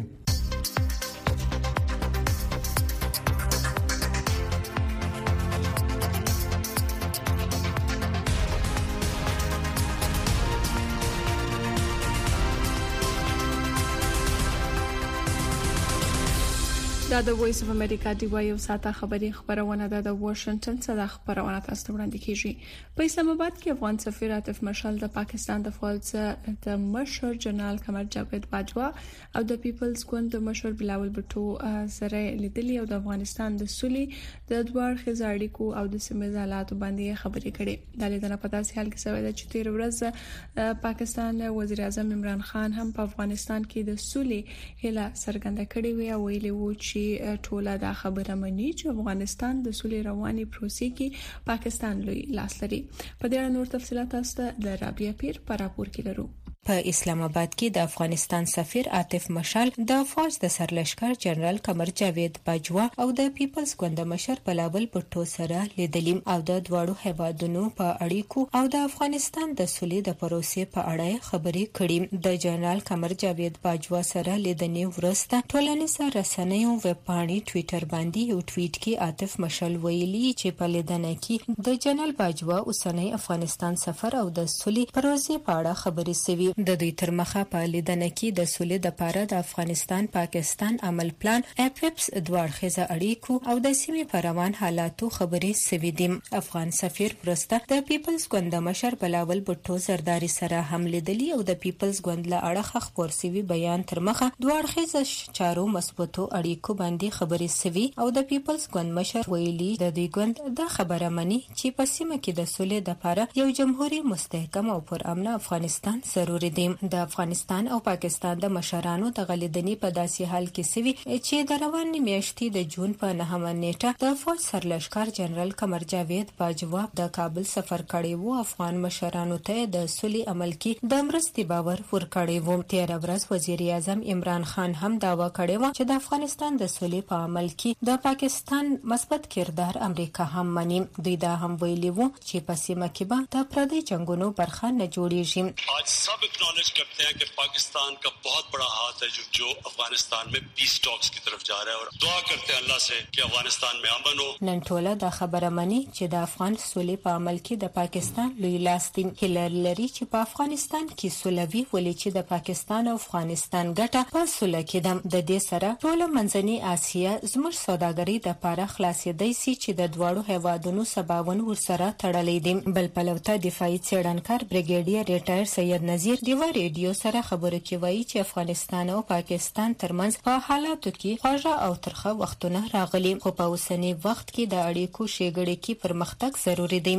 دا د وایس اف امریکا دی وایو ساته خبري خبرونه د واشنگټن څخه خبرونه تاسو وړاندې کیږي. په اسلام آباد کې افغان سفیر عاطف مشال د پاکستان د فوج د مشر جنرال قمر جاوید باجوا او د پیپلز ګوند د مشر بلاول بټو سره لیدلې او د افغانستان د سولې د دوړ خزاړیکو او د سیمې حالات باندې خبرې کړې. د لیدنه په داسې حال کې شوې چې 13 ورځ پاکستان وزیر اعظم عمران خان هم په افغانستان کې د سولې هله سرګند کړې وی او ویلي وو چې ټوله دا خبره مني چې افغانستان د سولې رواني پروسې کې پاکستان لوی لاس لري. په دې اړه نور تفصيلات تاسو د رابعه پیر پر راپور کې لرو. په اسلام آباد کې د افغانستان سفیر عاطف مشال د فوج د سرلشکر جنرال قمر جاوید باجوا او د پیپلز ګوند مشر بلاول بټو سره لیدلیم او د دوړو هیوادونو په اړیکو او د افغانستان د سولې د پروسې په اړه خبرې کړې. د جنرال قمر جاوید باجوا سره لیدنې ورسته ټولنیز رسنیو ویب پاڼې ټوئیټر باندې یو ټویټ کې عاطف مشال ویلي چې په لیدنه کې د جنرال باجوا اوسنۍ افغانستان سفر او د سولې پروسې په اړه خبرې شوې. د دوی تر مخه په لیدنه کې د سولې د پاره د افغانستان پاکستان عمل پلان اپیپس دوړخیزه اړیکو او د سیمې په روان حالاتو خبرې شوې دي. افغان سفیر پرسته د پیپلز ګوند مشر بلاول بټو زرداری سره هم لیدلی او د پیپلز ګوند له اړه خبر سوي بیان تر مخه دوړخیزه چارو مثبتو اړیکو باندې خبرې شوې او د پیپلز ګوند مشر ویلي د دوی ګوند د خبره مني چې په سیمه کې د سولې د پاره یو جمهوریت مستحکم او پر امن افغانستان ضروري دی. د افغانستان او پاکستان د مشرانو د غلیدنې په داسې حال کې سوي چې د روانې میاشتې د جون په 9 نیټه د فوج سرلشکر جنرال قمر جاوید باجوا د کابل سفر کړی وو. افغان مشرانو ته د سولې عمل کې د مرستې باور ورکړی وو. 13 ورځ وزیر اعظم عمران خان هم داوا کړی و چې د افغانستان د سولې په عمل کې د پاکستان مثبت کردار امریکا هم مني. دوی دا هم ویلي وو چې په سیمه کې به د پردي جنگونو برخه نه جوړیږي. आज सब एक्नॉलेज करते हैं कि पाकिस्तान का बहुत बड़ा हाथ है जो अफगानिस्तान में पीस टॉक्स की तरफ जा रहा है और दुआ करते हैं अल्लाह से कि अफगानिस्तान में अमन हो. نن ټوله د خبره مني چې د افغان سولې په عمل کې د پاکستان لوی لاس دی. هیلر لري چې په افغانستان کې سولوي ولې چې د پاکستان او افغانستان ګټه په سوله کې ده. د دې سره ټوله منځنۍ اسیا زموږ سوداګري د پاره خلاصېدای شي چې د دواړو هیوادونو سباون ورسره تړلې دي. بل پلوته دفاعي څېړنکار بریګیډیر ریټایر سید نذیر دیوا ریډیو سره خبرو کې وایي چې افغانستان او پاکستان ترمنځ په حالاتو کې خواږه او ترخه وختونه راغلي خو په اوسنی وخت کې د اړیکو شېګړې کې پرمختګ ضروری دی.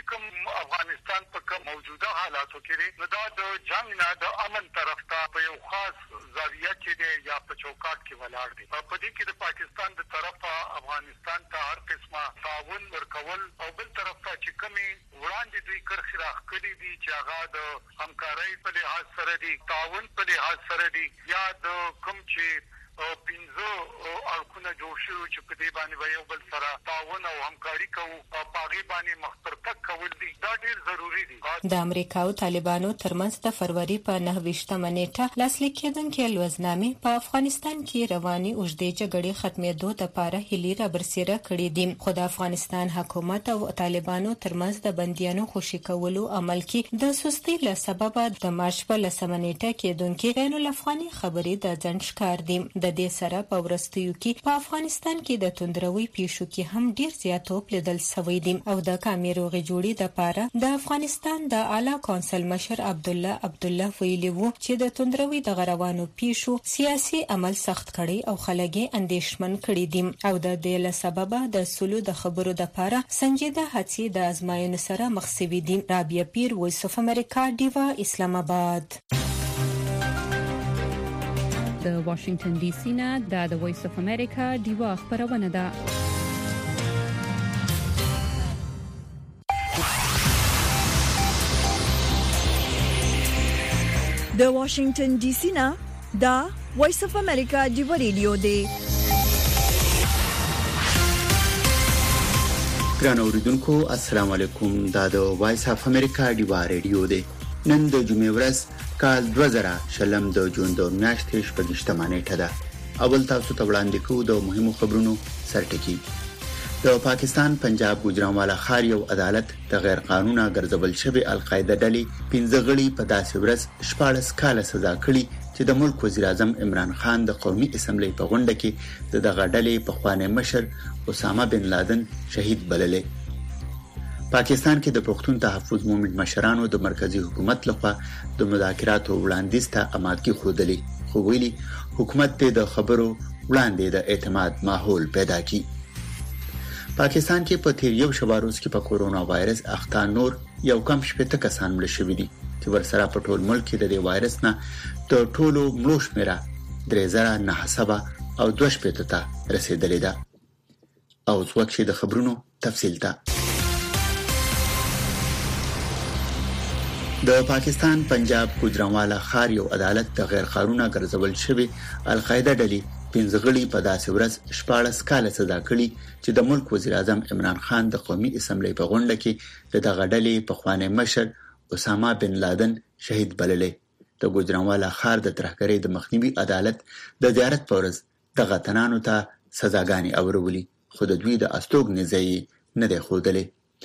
افغانستان په کوم موجوده حالاتو کې نو دا د جنگ نه د امن طرف ته په یو خاص زاویه کې دی یا په چوکاټ کې ولاړ دی. په دې کې د پاکستان د طرفه افغانستان ته هر قسمه تعاون ورکول او بل طرف ته چې کمی وړاندې دوی کرخي راخلي دي چې هغه د همکارۍ په لحاظ سره دي، تعاون په لحاظ سره دي یا د کوم چې پنځه اړخونه جوړ شوي چې په دې باندې یو بل سره تعاون او همکاري کوو او په هغې باندې مخ کول دي دا ډېر ضروري دي. د امریکا او طالبانو ترمنځ د فروری په 9 نیټه لاسلیک کېدونکې لوزنامې په افغانستان کې رواني اوږدې جګړې ختمېدو لپاره هیلې رابرسېره کړې دي، خو د افغانستان حکومت او طالبانو ترمنځ د بندیانو خوشي کولو عمل کې د سستۍ له سببه د مارچ په 10 نیټه کېدونکې بین الافغاني خبرې د ځنډ ښکار دي. د دې سره په وروستیو کې په افغانستان کې د توندروي پیښو کې هم ډیر زیاتوب لیدل شوی دی او د کامې روغې جوړې لپاره د افغانستان د اعلی کونسل مشر عبدالله ویلي وو چې د توندروي د غروانو پیښو سیاسي عمل سخت کړي او خلک اندېښمن کړي دي او د دې له سببه د سولو د خبرو لپاره سنجیده هڅې د ازمایښت سره مخ شوي دي. رابعه پیر، وایس اف امریکا، ډیوا، اسلام آباد. د واشنگټن ډي سي نه د وایس اف امریکا ډیوا خبرونه ده. د واشنگټن ډي سي نه دا وایس اف امریکا ډیوا ریډیو دی. ګران اوریدونکو السلام علیکم. دا د وایس اف امریکا ډیوا ریډیو دی. نن د جمعې ورځ کال 2000 د جون د میاشتې 28 نیټه ده. اول تاسو ته وړاندې کوو د مهمو خبرونو سرټکی. د پاکستان پنجاب ګوجرانوالا ښار یو عدالت د غیر قانوني ګرځول شوی القاعده ډلې 15 غړي په داسې ورځ 14 کاله سزا کړي چې د ملک وزیر اعظم عمران خان د قومي اسمبلی په غونډه کې دغه ډلې پخوانی مشر اسامه بن لادن شهید بللې. پاکستان کې د پښتون تحفظ مومنټ مشرانو د مرکزی حکومت لخوا د مذاکراتو وړاندیز ته آمادګي ښودلې، خو ویلي حکومت د خبرو وړاندې د اعتماد ماحول پیدا کړي. پاکستان کې په تیر یو شواروز کې په کورونا وایرس اخته نور یو کم 80 کسان مړ شوي دي چې ورسره په ټول ملک کې د وایرس نه د ټولو مړو شمیره 3900 او 2 ته رسیدلې ده. او څوک چې د خبرونو تفصیل ته د پاکستان پنجاب ګوجرانوالا ښار یو عدالت د غیر قانوني ګرځول شوی القاعده ډلې 15 غړي په داسې ورځ 14 کاله سزا کړي چې د ملک وزیر اعظم عمران خان د قومي اسمبلی په غونډه کې دغه ډلې پخوانی مشر اسامه بن لادن شهید بللې. د ګوجرانوالا ښار د ترهګرۍ د مخنیوي عدالت د زیارت په ورځ دغه تنانو ته سزاګانې اورولې، خو د دوی د استوګنې ځای نه دی ښودلی.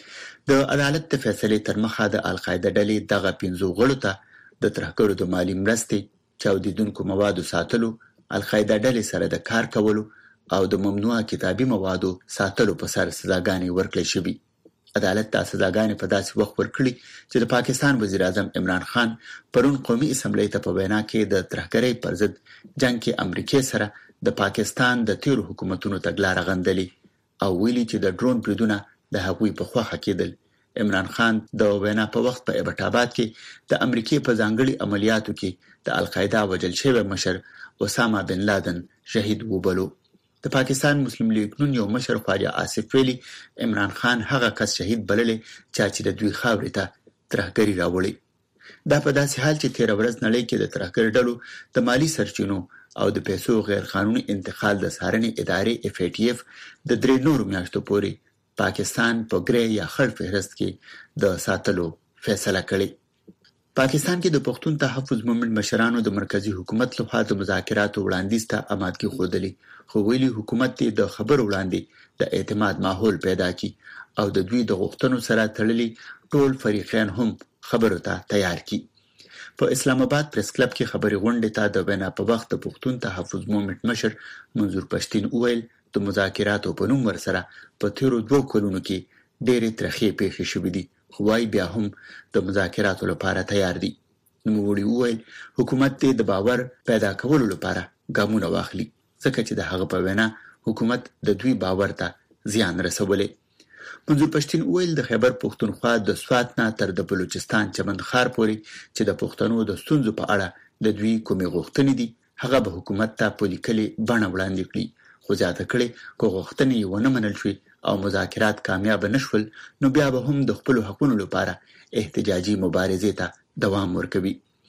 د عدالت د فیصلې تر مخه د القاعده ډلې دغه 15 غړو ته د ترهګرو د مالی مرستې، چاودیدونکو موادو ساتلو، القاعده ډلې سره د کار کولو او د ممنوعه کتابي موادو ساتلو په سر سزاګانې ورکړل شوې. عدالت د سزاګانې په داسې وخت ورکړي چې د پاکستان وزیر اعظم عمران خان پرون قومي اسمبلی ته په وینا کې د ترهګرۍ پر ضد جنگ کې امریکا سره د پاکستان د تیرو حکومتونو تګلارې غندلې او ویلي چې د ډرون بریدونه د هغوی په خواخه کېدل. عمران خان د وینا په وخت په ایبټ آباد کې د امریکای په ځانګړي عملیاتو کې د القاعده وجل شوی مشر اسامه بن لادن شهید وبلو. د پاکستان مسلم لیگ نون یو مشر خواجه آصف ویلي عمران خان هغه کس شهید بللې چې د دوی خاورې ته ترهګری راوړي. دا په داسې حال چې 13 ورځ نړۍ کې د ترهګر ډلو د مالی سرچینو او د پیسو غیر قانوني انتقال د څارنې ادارې FATF د 3 نورو میاشتو پورې پاکستان په ګری یا خړ فهرست کې د ساتلو فیصله کړې. پاکستان کې د پښتون تحفظ مومنټ مشرانو د مرکزی حکومت لخوا د مذاکراتو وړاندیز ته آمادګي ښودلې، خو ویلي حکومت د خبرو وړاندې د اعتماد ماحول پیدا کړي او د دوی د غوښتنو سره تړلي ټول فریقین هم خبرو ته تیار کړي. په اسلام آباد پریس کلب کې خبري غونډه ته د وینا په وخت د پښتون تحفظ مومنټ مشر منظور پښتين وویل د مذاکراتو په نوم ورسره په تیرو 2 کلونو کې ډېرې ترخې پیښې شوې دي، خو وايي بیا هم د مذاکراتو لپاره تیار دي. نوموړي وویل حکومت د باور پیدا کولو لپاره ګامونه واخلي، ځکه چې د هغه په وینا حکومت د دوی باور ته زیان رسولې. منظور پښتين وویل د خیبر پښتونخوا د سوات نه تر د بلوچستان چمنخار پورې چې د پښتنو د ستونزو په اړه د دوی کومې غوښتنې دي هغه به حکومت ته په لیکلي بڼه وړاندې کړي، خو زیاته کړي کو غوښتنې ونه منل شي او مذاکرات کامیاب نشول نو بیا به هم د خپل حقوقو لپاره احتجاجي مبارزې ته دوام ورکوي.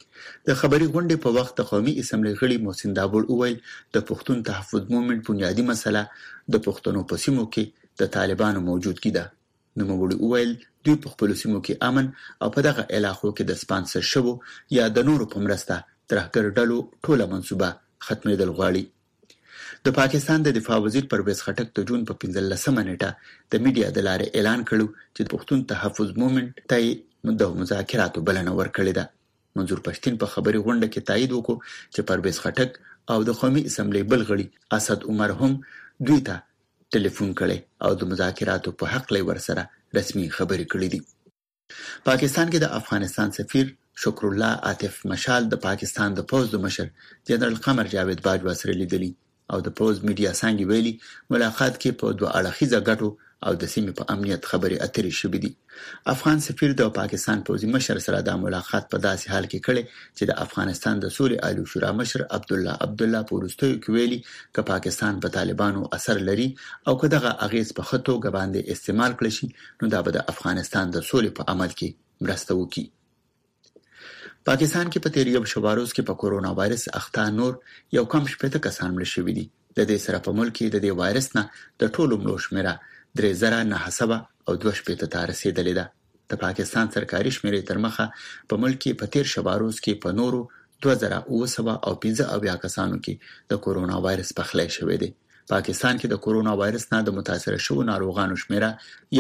د خبري غونډې په وخت د قومي اسمبلی غړي محسن دابول وویل د پښتون تحفظ موومېنټ بنیادی مسله د پښتنو په سیمو کې د طالبانو موجودګي ده. نوموړي وویل دوی په خپل سیمو کې امن او په دغه علاقو کې د سپانسر شوو یا د نورو په مرسته ترهګر ډلو ټوله منصوبه ختمېدل غواړي. د پاکستان د دفاع وزیر پرویز خټک د جون په 15مه نیټه د میډیا د لارې اعلان کړو چې د پښتون تحفظ موومېنټ ته د مذاکراتو بلنه ورکړې ده. منظور پښتين په خبري غونډه کې تایید وکړ چې پرویز خټک او د قومي اسمبلی بل غړي اسد عمر هم دوی ته ټلیفون کړي او د مذاکراتو په حق لې ورسره رسمي خبري کړې دي. پاکستان کې د افغانستان سفیر شکر الله عاطف مشال د پاکستان د پوز د مشر جنرال قمر جاوید باجوا سره لیدلی او د پوز میډیا څنګه ویلي ملاقات کې په دوه اړخیزه ګټو او د سیمې په امنیت خبري اترې شوې دي. افغان سفیر د پاکستان پوزي مشر سره د ملاقات په داسې حال کې کړي چې د افغانستان د سولې عالی شورا مشر عبدالله پورستوي کویلي ک پاکستان په طالبانو اثر لري او که دغه اغیز په خطو غباندې استعمال کړي شي نو دا به د افغانستان د سولې په عمل کې مرسته وکړي. پاکستان کې په تیر یو شواروز کې په کورونا وایرس اخته نور یو کم شپږ کسان مړ شوي دي. د دې سره په ملک کې د دې وایرس نه د ټولو مړو شمیره 3900 او 2 ته رسیدلې ده. د پاکستان سرکاري شمیرې تر مخه په ملک کې په تیر شواروز کې په نورو 2900 او 15 کسانو کې د کورونا وایرس پخلی شوی دی. پاکستان کې د کورونا وایرس نه د متاثر شوو ناروغانو شمیره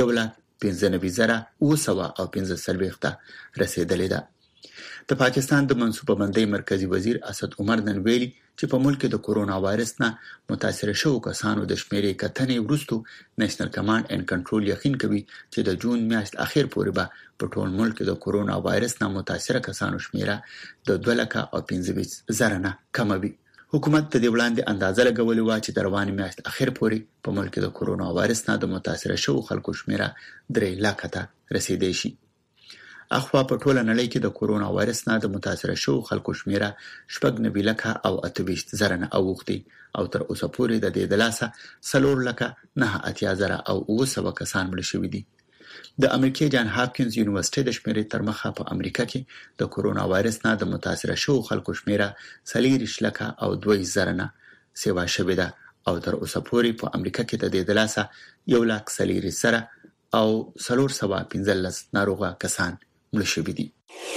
1,95,915 ته رسیدلې ده. د پاکستان د منصوبه بندۍ مرکزی وزیر اسد عمر نن ویلي چې په ملک کې د کورونا وایرس نه متاثر شوو کسانو د شمیرې کتنې وروسته نېشنل کمانډ اینڈ کنټرول یقین کوي چې د جون میاشت اخر پورې به په ټول ملک کې د کورونا وایرس نه متاثر کسانو شمیره د 2,25,000 نه کم وي. حکومت د دې وړاندې اندازه لګولې و چې د روانې میاشت اخر پورې په ملک کې د کورونا وایرس نه د متاثر شوو خلکو شمیره 3 لک ته رسیدې شي. اخوا په ټوله نړۍ کې د کورونا وایرس نه د متاثر شوو خلکو شمیره 9 لک او 28,000 نه اوښتي او تر اوسه پورې د دې د لاسه 4 لک 9,000 او 900 کسان مړ شوي دي. د امریکای جان هاپکینز یونیورسيټي د شمیرې تر مخه په امریکا کې د کورونا وایرس نه د متاثر شوو خلکو شمیره 4 لک او 2,000 نه سیوا شوې ده او تر اوسه پورې په امریکا کې د دې د لاسه 1,40,000 او 415 ناروغه کسان مړ شوي دي.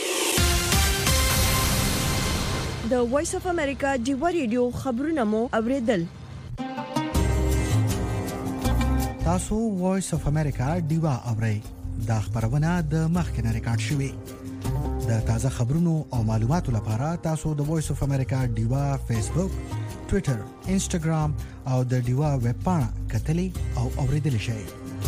د وایس اف امریکا ډیوا ریډیو خبرونه مو اوریدل. تاسو وایس اف امریکا ډیوا اورئ. دا خبرونه د مخکنه ریکارډ شوې. د تازه خبرونو او معلوماتو لپاره تاسو د وایس اف امریکا ډیوا فیسبوک، ټوئیټر، انسټاګرام او د ډیوا ویب پاڼه کتلې او اوریدل شئ.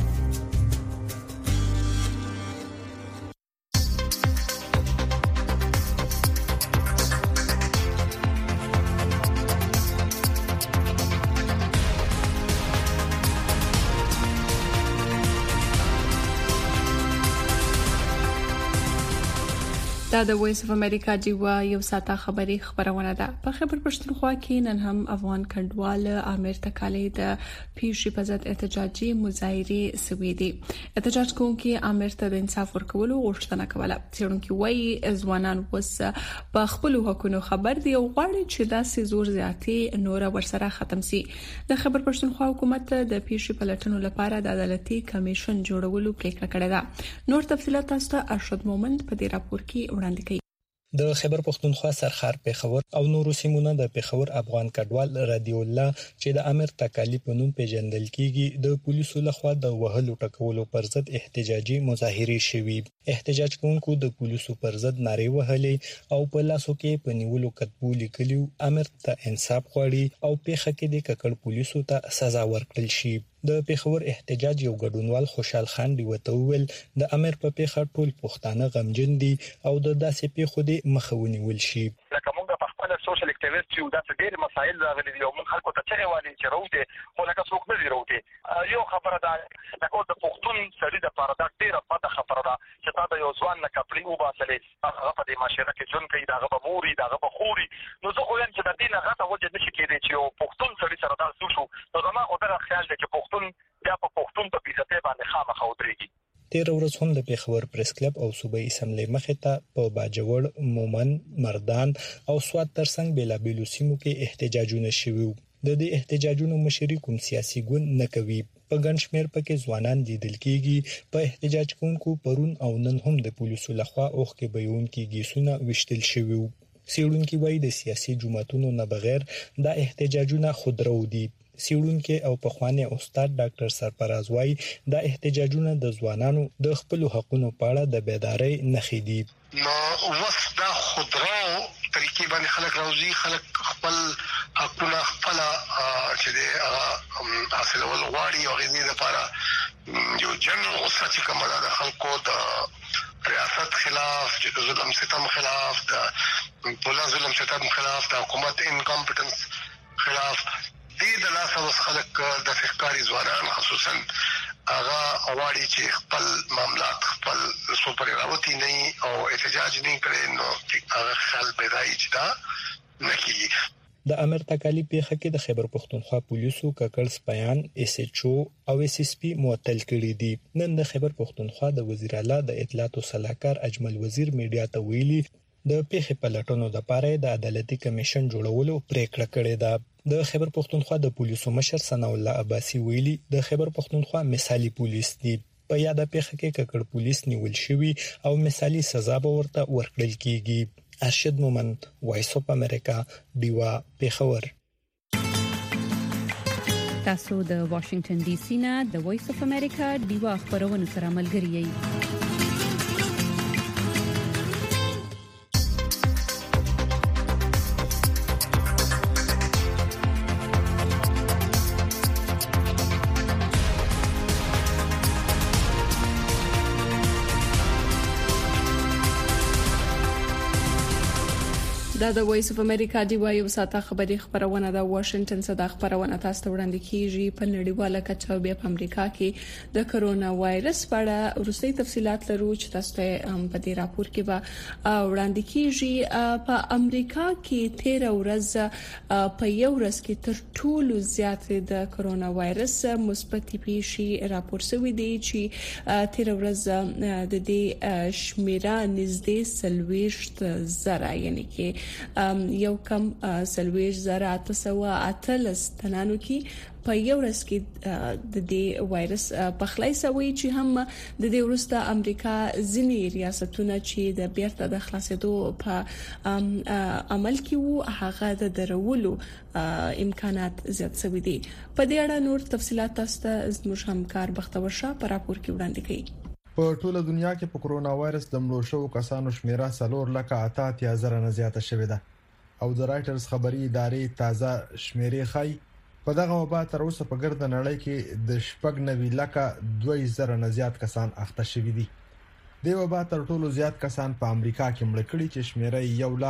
دا د وایس اف امریکا ډیوا یو ساته خبري خبرونه ده. په خبر پښتونخوا کې نن هم افغان کډوال امیر تکالي د پیښې په ضد احتجاجي مظاهره سوي دي. احتجاج کوونکي امیر ته د انصاف ورکولو غوښتنه کوله. څېړونکو وايي ځوانان وس په خپل حقوقو خبر دي او غواړي چې دا سيزور زیاتي نور ورسره ختم سي. د خبر پښتونخوا حکومت د پیښې په لټنو لپاره د عدالتي کمیشن جوړولو پریکړه کړې ده. نور تفصيلات تاسو ته ارشد مومند په دې راپور کې وړاندې کوي. د خیبر پښتونخوا سرخار پیښور او نورو سیمونو د پیښور افغان کډوال رضی الله چې د امیر تکالي په نوم پیژندل کیږي د پولیسو لخوا د وهلو ټکولو پر ضد احتجاجي مظاهره شوي. احتجاج کوونکو د پولیسو پر ضد نارې وهلې او په لاسو کې په نیولو کتبو لیکلي امیر ته انصاف غواړي او پیښه کې د ککړ پولیسو ته سزا ورکړل شي. د پیښور احتجاج یو ګډونوال خوشحال خان دی وتوول د امیر په پیښه ټول پښتانه غمجن دي او د داسې پیښو د مخاوني ول شي. لکه موږ په خپل سوشل اکټیویسټ یو داسې ډېر مسایل راغلي دي او موږ خلکو ته چغې وایي چې راوته خو لکه څوک نه دی راوته. یو خبره ده لکه د پښتون سړي د پاره دا ډېره بده خبره ده چې تا د یو ځوان نه کپړې وباسلې هغه په دې معاشره کې ژوند کوي دغه به موري دغه به خوري. نو زه خو یم چې د دې نه غټه وجه نشي کېدی چې یو پښتون سړي سره دا څه شو. نو زما خو دغه خیال دی چې پښتون بیا په پښتون په عزت باندې خامخا ودرېږي. تیر ورځ هم د پیښور پریس کلب او صوبایي اسمبلی مخې ته په باجوړ، مومن، مردان او سوات ترڅنګ بیلابیلو سیمو کې احتجاجونه شوي. د دې احتجاجونو مشري کوم سیاسي ګوند نه کوي. په ګڼ شمېر پکې ځوانان لیدل کېږي. په احتجاج کوونکو پرون او نن هم د پولیسو لخوا اوښکې بهیونکي ګیسونه ویشتل شوي. څېړونکي وایي د سیاسي جماعتونو نه بغیر دا احتجاجونه خودرو دي. څېړونکي او پخوانی استاد ډاکټر سرفراز وایي دا احتجاجونه د ځوانانو د خپل حقوقو په اړه د بیدارۍ نښې دي. نو وسدا خودرو طریقې باندې خلک راوځي، خلک خپل حقوقونه خپل چې د حاصلول غواړي او غوښتنې لپاره یو جنرال غوسه چې کومه ده د خلکو د ریاست خلاف، د ظلم ستم خلاف، د پولیس ظلم ستم خلاف، د حکومت انکمپټنس خلاف دې د لاسه وس خلک د فقاري ځوانان خصوصا هغه اواړي چې خپل معاملات خپل سوپر راوتی نه او احتجاج نه کړي نو هغه خل بدایي چې دا نکړي. د امر تکالی پیښه کې د خیبر پختونخوا پولیسو ککړ سپیان اس ایچ او او اس اس پی معطل کړي دي. نن د خیبر پختونخوا د وزیر اعلی د اطلاعات او صلاحکار اجمل وزیر میډیا ته ویلي د پیښې په لټونو لپاره د عدالتي کمیشن جوړولو پریکړه کړې ده. د خیبر پختونخوا د پولیسو مشر ثنا الله عباسي ویلي د خیبر پختونخوا مثالي پولیس دي. په یاده پیښه کې ککړ پولیس نیول شوی او مثالي سزا به ورته ورکړل کیږي. ارشد مومن، وایس اف امریکا، دیوا، پیښور. تاسو د واشنگټن ډي سي نه د وایس اف امریکا دیوا خبرونه سره ملګری یئ. دا د وایس اف امریکا دی وایو ساته خبري خبرونه د واشنگټن څخه خبرونه تاسو ته وړاندې کیږي. په نړیواله کچه بیا په امریکا کې د کرونا وایرس په اړه وروستي تفصيلات لرو چې تاسو ته په دې راپور کې به وړاندې کیږي. په امریکا کې 13 ورځ په یو ورځ کې تر ټولو زیات د کرونا وایرس مثبت پیښې راپور شوې دي چې 13 ورځ د دې شمیره نږدې 40,000 یعنی کې یو کم 40,800 تنانو کې په یو ورځ کې د دې وایرس پخلی سوي چې هم د دې وروسته امریکا ځینې ریاستونه چې د بیرته د خلاصېدو په عمل کې وو هغه د درولو امکانات زیات شوي دي. په دې اړه نور تفصيلات تاسو ته زموږ همکار بختور شاه په راپور کې وړاندې کوي. په ټوله دنیا کې په کرونا وایرس د مړو شوو کسانو شمیره 4,88,000 نه زیاته شوې ده او د رائټرز خبري ادارې تازه شمیرې ښيي په دغه وبا تر اوسه په ګرد نړۍ کې د 2,90,000 نه زیات کسان اخته شوي دي. د وبا تر ټولو زیات کسان په امریکا کې مړ کړي چې شمیره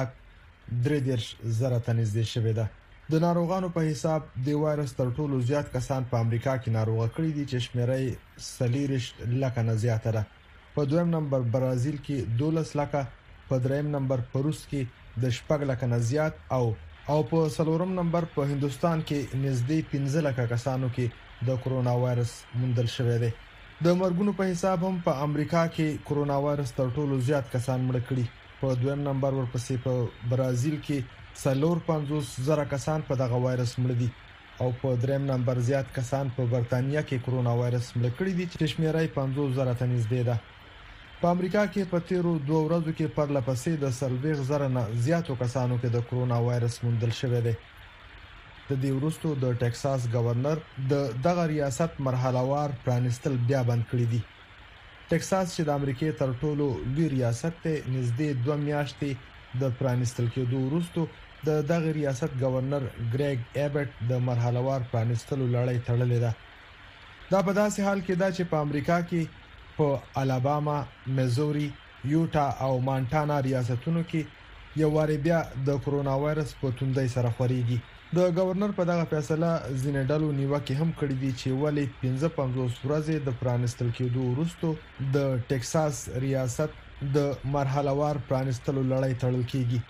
1,33,000 ته نږدې شوې ده. د ناروغانو په حساب د وایرس تر ټولو زیات کسان په امریکا کې ناروغ کړي دي چې شمیره 40,000 نه زیاته ده. په دویم نمبر برازیل کې 12 لک، په دریم نمبر په روس کې د 6 لک نه زیات او په څلورم نمبر په هندستان کې نږدې 15 لک کسانو کې د کرونا وایرس موندل شوی دی. د مرګونو په حساب هم په امریکا کې کرونا وایرس تر ټولو زیات کسان مړ کړي. په دویم نمبر ورپسې په برازیل کې 450,000 کسان په دغه وایرس مړ دي او په دریم نمبر زیات کسان په برتانیا کې کرونا وایرس مړ کړي دي چې شمیره 50,000 ته نږدې ده. په امریکا کې په تیرو 2 ورځو کې پر لپسې د 40,000 نه زیاتو کسانو کې د کرونا وایرس موندل شوی دی. د دې وروسته د ټکساس گورنر دغه ریاست مرحلهوار پرانستل بیا بند کړی دی. ټکساس چې د امریکای تر ټولو لوی ریاست ته نږدې 2 میاشتې د پرانستل کېدو وروسته دغه ریاست گورنر ګریګ ایبټ د مرحلهوار پرانستلو لړۍ تړلې ده. دا په داسې حال کې ده چې په امریکا کې په الاباما، میزوري، یوټا او مانټانا ریاستونو کې یو واری بیا د کرونا وایرس په توندۍ سره خوريږي. د گورنر په دغه فیصله زینډالو نیوکه هم کړې دي چې ولې 55 ورځې د پرانستل کېدو وروسته د ټکساس ریاست د مرحلهوار پرانستلو لړۍ تړل کیږي.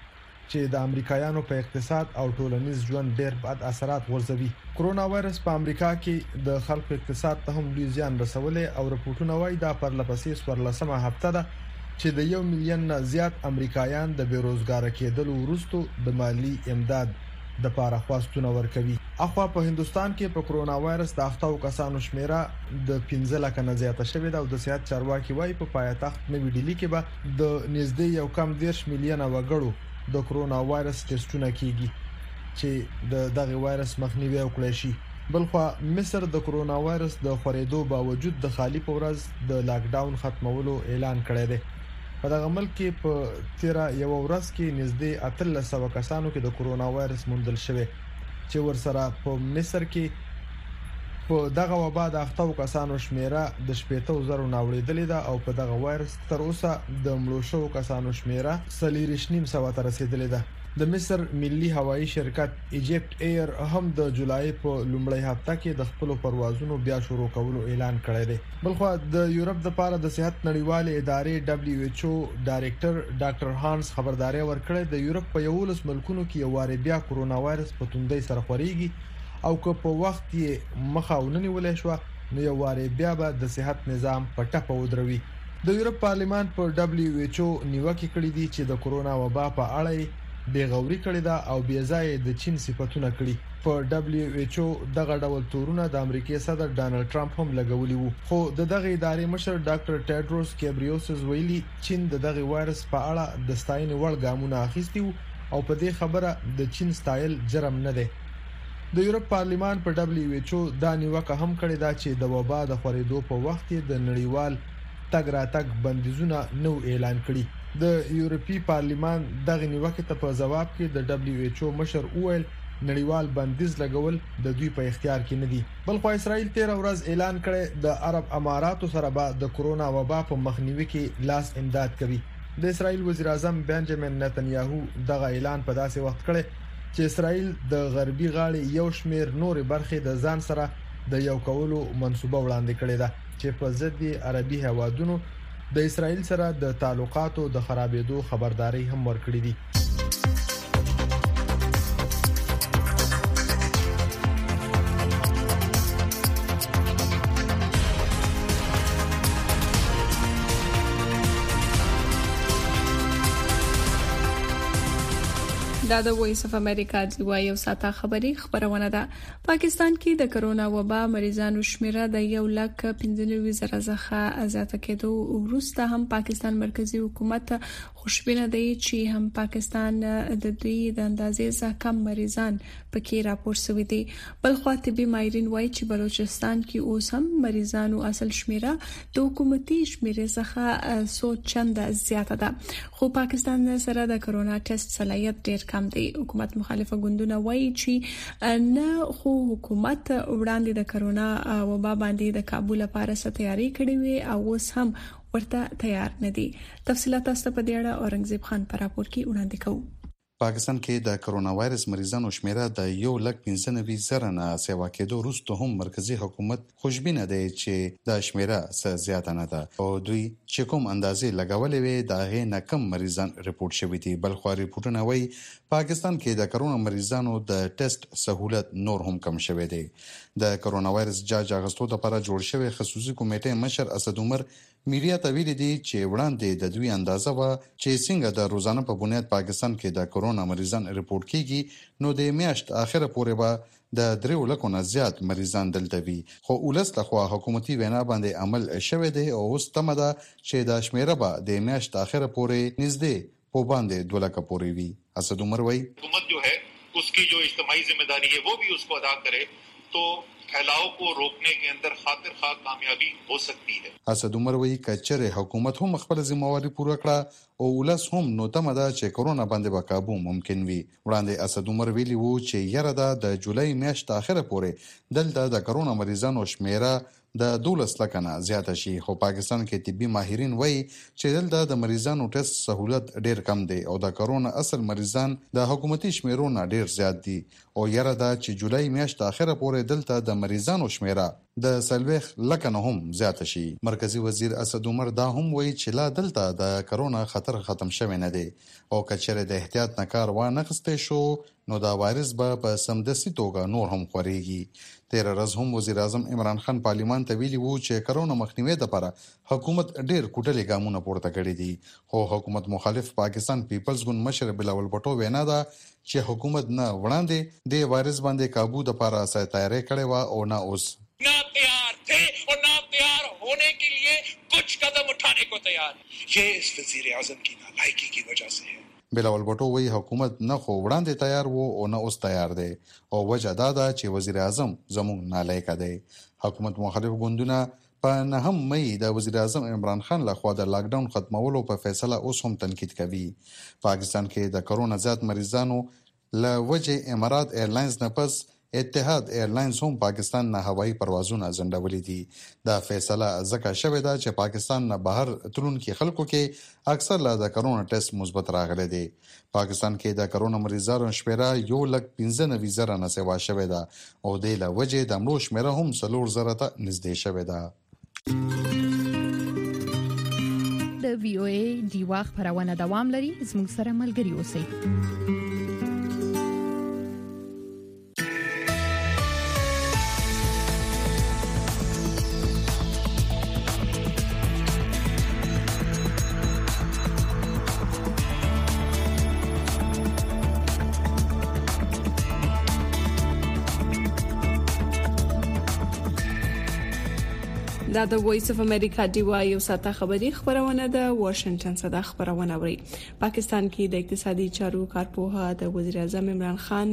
چې د امریکایانو په اقتصاد او ټولنیز ژوند ډېر بد اثرات غورځوي. کرونا وایرس په امریکا کې د خلکو اقتصاد ته هم لوی زیان رسولی او رپورټونه وایي دا پرلپسې 14مه هفته ده چې د 1 میلیون نه زیات امریکایان د بیروزګار کېدلو وروسته د مالی امداد د پاره خواستونه ورکوي. اخوا په هندستان کې په کرونا وایرس د اختاو کسانو شمیره د 15 لک نه زیاته شوې ده او د صحت چارواکي وايي په پایتخت نوې ډیلی کې به د نږدې یو کم 10 میلیون وګړو د کرونا وایرس ټیسټونه کیږي چې دغه وایرس مخنیوي وکړي شي. بلخو مصر د کرونا وایرس د خورېدو باوجود د خالی په ورځ د لاک ډاون ختمولو اعلان کړی دی. په دغه ملک کې په 13 یو ورځ کې نږدې 1300 کسانو کې د کرونا وایرس موندل شوی چې ورسره په مصر کې په دغه وبا د اختاو کسانو شمیره د 70,000 ناوړېدلې ده او په دغه وایرس تر اوسه د مړو شوو کسانو شمیره 4.5 ته رسیدلې ده. د مصر ملي هوایي شرکت ایجپټ ایر هم د جولای په لومړۍ هفته کې د خپل پروازونو بیا شروع کولو اعلان کړی دی. بلخو د یورپ د لپاره د صحت نړیوالې ادارې WHO ډایریکټر ډاکټر هانس خبرداري ورکړې د یورپ په 11 ملکونو کې یو واره بیا کرونا وایرس په توندۍ سره خوريږي او که په وخت یې مخاوننی ولې شو نو یو واره بیا به د صحت نظام په ټپه ودروي. د یورپ پارلیمان په WHO نیوکه کړې دي چې د کرونا وبا په اړه بیغوري کړی دا او بیا ځای د چین صفاتونه کړی. په WHO دغه ډول تورونه د امریکای صدر ډانلډ ټرمپ هم لګولي وو خو دغه ادارې مشر ډاکټر ټیډروس کیبریوسس ویلي چین دغه وایرس په اړه د ستاینې وړ ګامونه اخیستي او په دې خبره د چین ستایل جرم نه دی. د یورپ پارلیمان په WHO دا نیوکه هم کړې ده چې د وبا د خورېدو په وخت کې د نړیوال تګ راتګ بندیزونه نو اعلان کړي. د یورپی پارلیمان دغه نیوکه ته په جواب کې د WHO مشر اویل نړیوال بندیز لګول د دوی په اختیار کې نه دي. بلخو اسرائیل 13 ورځ اعلان کړي د عرب اماراتو سره به د کرونا وبا په مخنیوي کې لاس امداد کوي. د اسرائیل وزیر اعظم بنجامین نتنیاهو دغه اعلان په داسې وخت کړي چې اسرائیل د غربي غاړې یو شمیر نور برخې د ځان سره د یو کولو منسوبه وړاندې کړې ده چې په ضد عربي هوادونو د اسرائیل سره د تعلقاتو د خرابېدو خبرداري هم ورکړې دي. دا د وایس اف امریکا د وایو ساته خبرونه ده. پاکستان کې د کرونا وبا مریضانو شمیره د 1,95,000 څخه زیاته کېدو وروسته هم پاکستان مرکزی حکومت خوشبینه دی چې هم پاکستان د دوی د اندازې څخه کم مریضان پکې راپور شوی دي. بل خو طبي ماهرین وایي چې بلوچستان کې اوس هم مریضانو اصل شمیره د حکومتي شمیره څخه 100 چنده زیاته ده. خو پاکستان سره د کرونا ټیسټ صلاحیت ډیر کم دی. حکومت مخالفه ګوندونه وایي چې نه خو حکومت وړاندې د کرونا وبا باندې د کابو لپاره ستیاري کړې وي او اوس هم ورته تیار نه دي. تفصیلات تاسو په دې اړه اورنګزیب خان په راپور کې وړاندې کوو. پاکستان کې د کرونا وایرس مریضانو شمیره د 1,95,000 نه سیوا کېدو وروسته هم مرکزی حکومت خوشبینه دی چې د شمیره څه زیاته نه ده او دوی چې کوم اندازې لګولې وي د هغې نه کم مریضان ریپورت شوي دي. بلخو ریپورتونه وایي پاکستان کې د کرونا مریضانو د ټیسټ سہولت نور هم کم شوی دی. د کرونا وایرس جاج اغستو لپاره جوړ شوی خصوصي کمیټه مشر اسد عمر میډیا ته ویلي دي چې وړاندې د دوی اندازه و چې څنګه د روزانه په بنیاد پاکستان کې د کرونا مریضان ریپورت کیږي نو د میاشت اخره پورې به د 3 لکو نه زیات مریضان دلته وي. خو ولس لخوا حکومتي وینا باندې عمل شوی دی او اوس تمه ده چې د شمیره به د میاشت اخره پورې نږدې په باندې 2 لک پورې وي. اسد عمر وایي حکومت جو ہے اس کی جو اجتماعی ذمہ داری ہے وہ بھی اس کو ادا کرے تو پھیلاؤ کو روکنے کے اندر خاطر خواہ کامیابی ہو سکتی ہے. اسد عمر وایي کچره حکومت هم خپل ذمہواری پوره کړه او ولس هم نو تمه ده چې کرونا باندې به قابو ممکن وي. وړاندې اسد عمر ویلي وو چې یره د جولای میاشت اخره پورې دلته د کرونا مریضانو شمیره د 12 لک نه زیاته شي. خو پاکستان کې طبي ماهرین وایي چې دلته د مریضانو ټیسټ سہولت ډیر کم دی او د کرونا اصل مریضان د حکومتي شمیرو نه ډیر زیات دي او یره دا چې جولای میاشت اخره پورې دلته د مریضانو شمیره د سلويخ لکه نه هم زیات شي. مرکزی وزیر اسد عمر دا هم وایي چې لا دلته د کرونا خطر ختم شوی نه دی او کچره د احتیاط نه کار وانه غستې شو نو دا وایرس به په سمدستي توګه نور هم خوريږي. تیر ورځ هم وزیر اعظم عمران خان پارلیمان ته ویلي وو چې کرونا مخنیوي لپاره حکومت ډېر کوټلې ګامونه پورته کړي دي، خو حکومت مخالف پاکستان پیپلز ګوند مشر بلاول بټو وینا ده چې حکومت نه وړاندې د وایرس باندې काबू لپاره سره تیاری کړې و او نه اوس ना तैयार थे और ना तैयार होने के लिए कुछ कदम उठाने को तैयार। ये इस वजीर आजम की नालायकी की वजह से है। بلاول بټو وی حکومت نه خو وړاندې تیار وو او نه اوس تیار دی او وجه دا ده چې وزیر اعظم زموږ نالایق دی. حکومت مخالف ګوندونه په 9 مې د وزیر اعظم عمران خان لخوا د لاک ډاون ختمولو په فیصله اوس هم تنقید کوي. پاکستان کې د کرونا زیات مریضانو له وجه امارات ایرلاینز نه پس اتحاد ایرلاینز هم پاکستان نه هوایي پروازونه ځنډولې دي. دا فیصله ځکه شوې ده چې پاکستان نه بهر تلونکي خلکو کې اکثر لا د کرونا ټیسټ مثبت راغلی دی. پاکستان کې د کرونا مریضانو شمیره 1,95,000 نه سوا شوې ده او د له وجه د مړو شمیره هم 4,000 ته نږدې شوې ده. د وی او ای دیوا خبرونه دوام لري، زموږ سره ملګري اوسئ. دا د وایس اف امریکا دیوا یو ساته خبری خبرونه ده واشنگټن څخه خبرونه وري. پاکستان کې د اقتصادي چارو کارپوه د وزیر اعظم عمران خان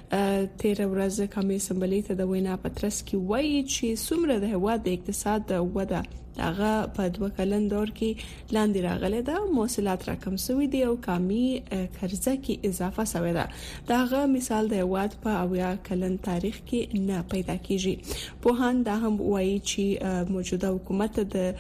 13 ورځې کمی سمبلې ته د وینا پترس کې وایي چې څومره د هوا د اقتصاد وده هغه په 2 کلن دور کې لاندې راغله ده، موصلات راکم شوی دی او کمی قرضه کې اضافه شوی ده. داغه مثال د هواد په 9 کلن تاریخ کې نه پیدا کیږي. په هان دا هم وایي چې موجوده حکومت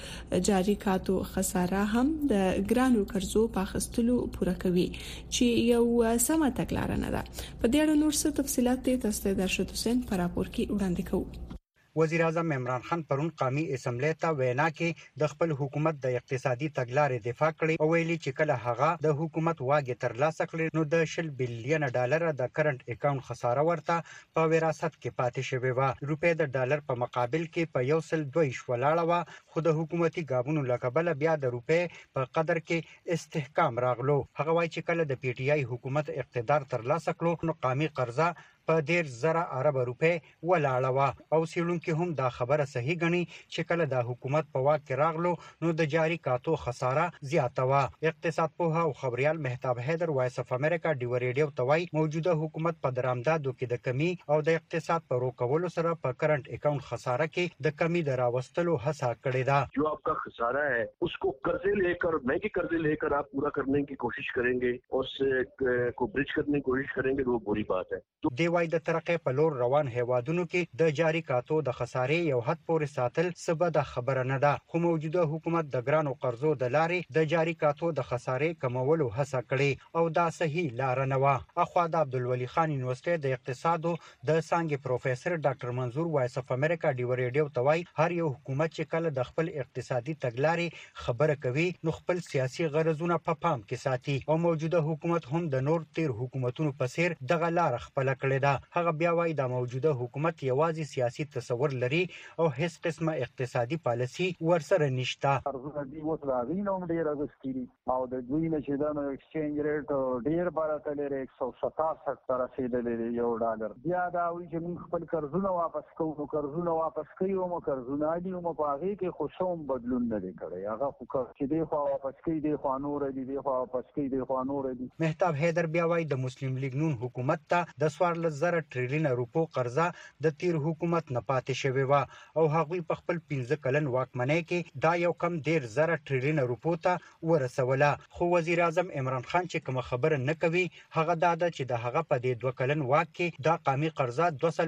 د جاری کاتو خساره هم د ګرانو قرضو په اخیستلو پوره کوي چې یو سمه تګلارې نه ده. په دې اړه نور څه تفصيلات تاسو ته درشد حسین پر راپور کې وړاندې کوو. وزیر اعظم عمران خان پرون قومي اسمبلی ته وینا کې د خپل حکومت د اقتصادي تګلارې دفاع کړې او ویلي چې کله هغه د حکومت واګې ترلاسه کړې نو د $10 بلین د کرنٹ اکاونټ خساره ورته په وراثت کې پاتې شوی و. روپې د ډالر په مقابل کې په 102 ولاړه و، خو د حکومتي ګابونو لکبل بیا د روپې په قدر کې استحکام راغلو. هغه وایي چې کله د پی ټی آی حکومت اقتدار ترلاسه کړو نو قومي قرضه په 10,000 ارب روپې ولاړه و او سیلونکو هم دا خبره صحیح غني چې کله د حکومت په واک کې راغلو نو د جاری کاتو خساره زیاته و. اقتصاد په او خبريال مهتاب حیدر وایس اف امریکا ډیو ریډیو توای موجوده حکومت په درآمدادو کې د کمی او د اقتصاد په روکولو سره په کرنٹ اکاؤنٹ خساره کې د کمی دراوستلو هڅه کړې ده. जो आपका खसारा है उसको कर्जे लेकर महंगे कर्जे लेकर आप पूरा करने की कोशिश करेंगे और उससे को ब्रिज करने की कोशिश करेंगे वो बुरी बात है. وای د ترقې په لور روان هیوادونو کې د جاری کاتو د خسارې یو حد پورې ساتل سبب د خبره نه ده، خو موجوده حکومت د ګرانو قرضو د لارې د جاری کاتو د خسارې کمولو هڅه کړې او دا صحیح لار نه و. اخوا د عبدالولي خان یونیورسيټي د اقتصادو د څانګې پروفیسور ډاکټر منظور وایس اف امریکا ډیو ریډیو توای هر یو حکومت چې کله د خپل اقتصادي تګلارې خبره کوي نو خپل سیاسي غرضونه په پام کې ساتي او موجوده حکومت هم د نور تیر حکومتونو په څیر دغه لار خپل کړې ده. هغه بیا وايي د موجوده حکومت یوازې سیاسي تصور لري او هیڅ قسمه اقتصادي پالیسي ورسره نشته. ارزونه دی وو راغلی نو ډیر راغستري او د دوی نشه د ایکسچینج ریټ ډیر بارته لري 167 تر رسیدلې یو ډالر. بیا دا وی چې موږ خپل قرضونه واپس کوو، قرضونه واپس کوو، مو قرضونه دي مو په هغه کې خوشوم بدلون نه کړي. هغه خو چې دی خو واپس کوي دی خو نور دی خو واپس کوي دی خو نور دی. مهتاب حیدر بیا وايي د مسلم لیگ نون حکومت ته د 14,000 ټریلیون روپو قرضه د تیر حکومت نه پاتې شوی و او هغوی په خپل 15 کلن واکمنۍ کې دا یو کم 10,000 ټریلیون روپو ته ورسوله. خو وزیر اعظم عمران خان چې کوم خبره نه کوي هغه دا ده چې د هغه په دې 2 کلن واک کې دا قومي قرضه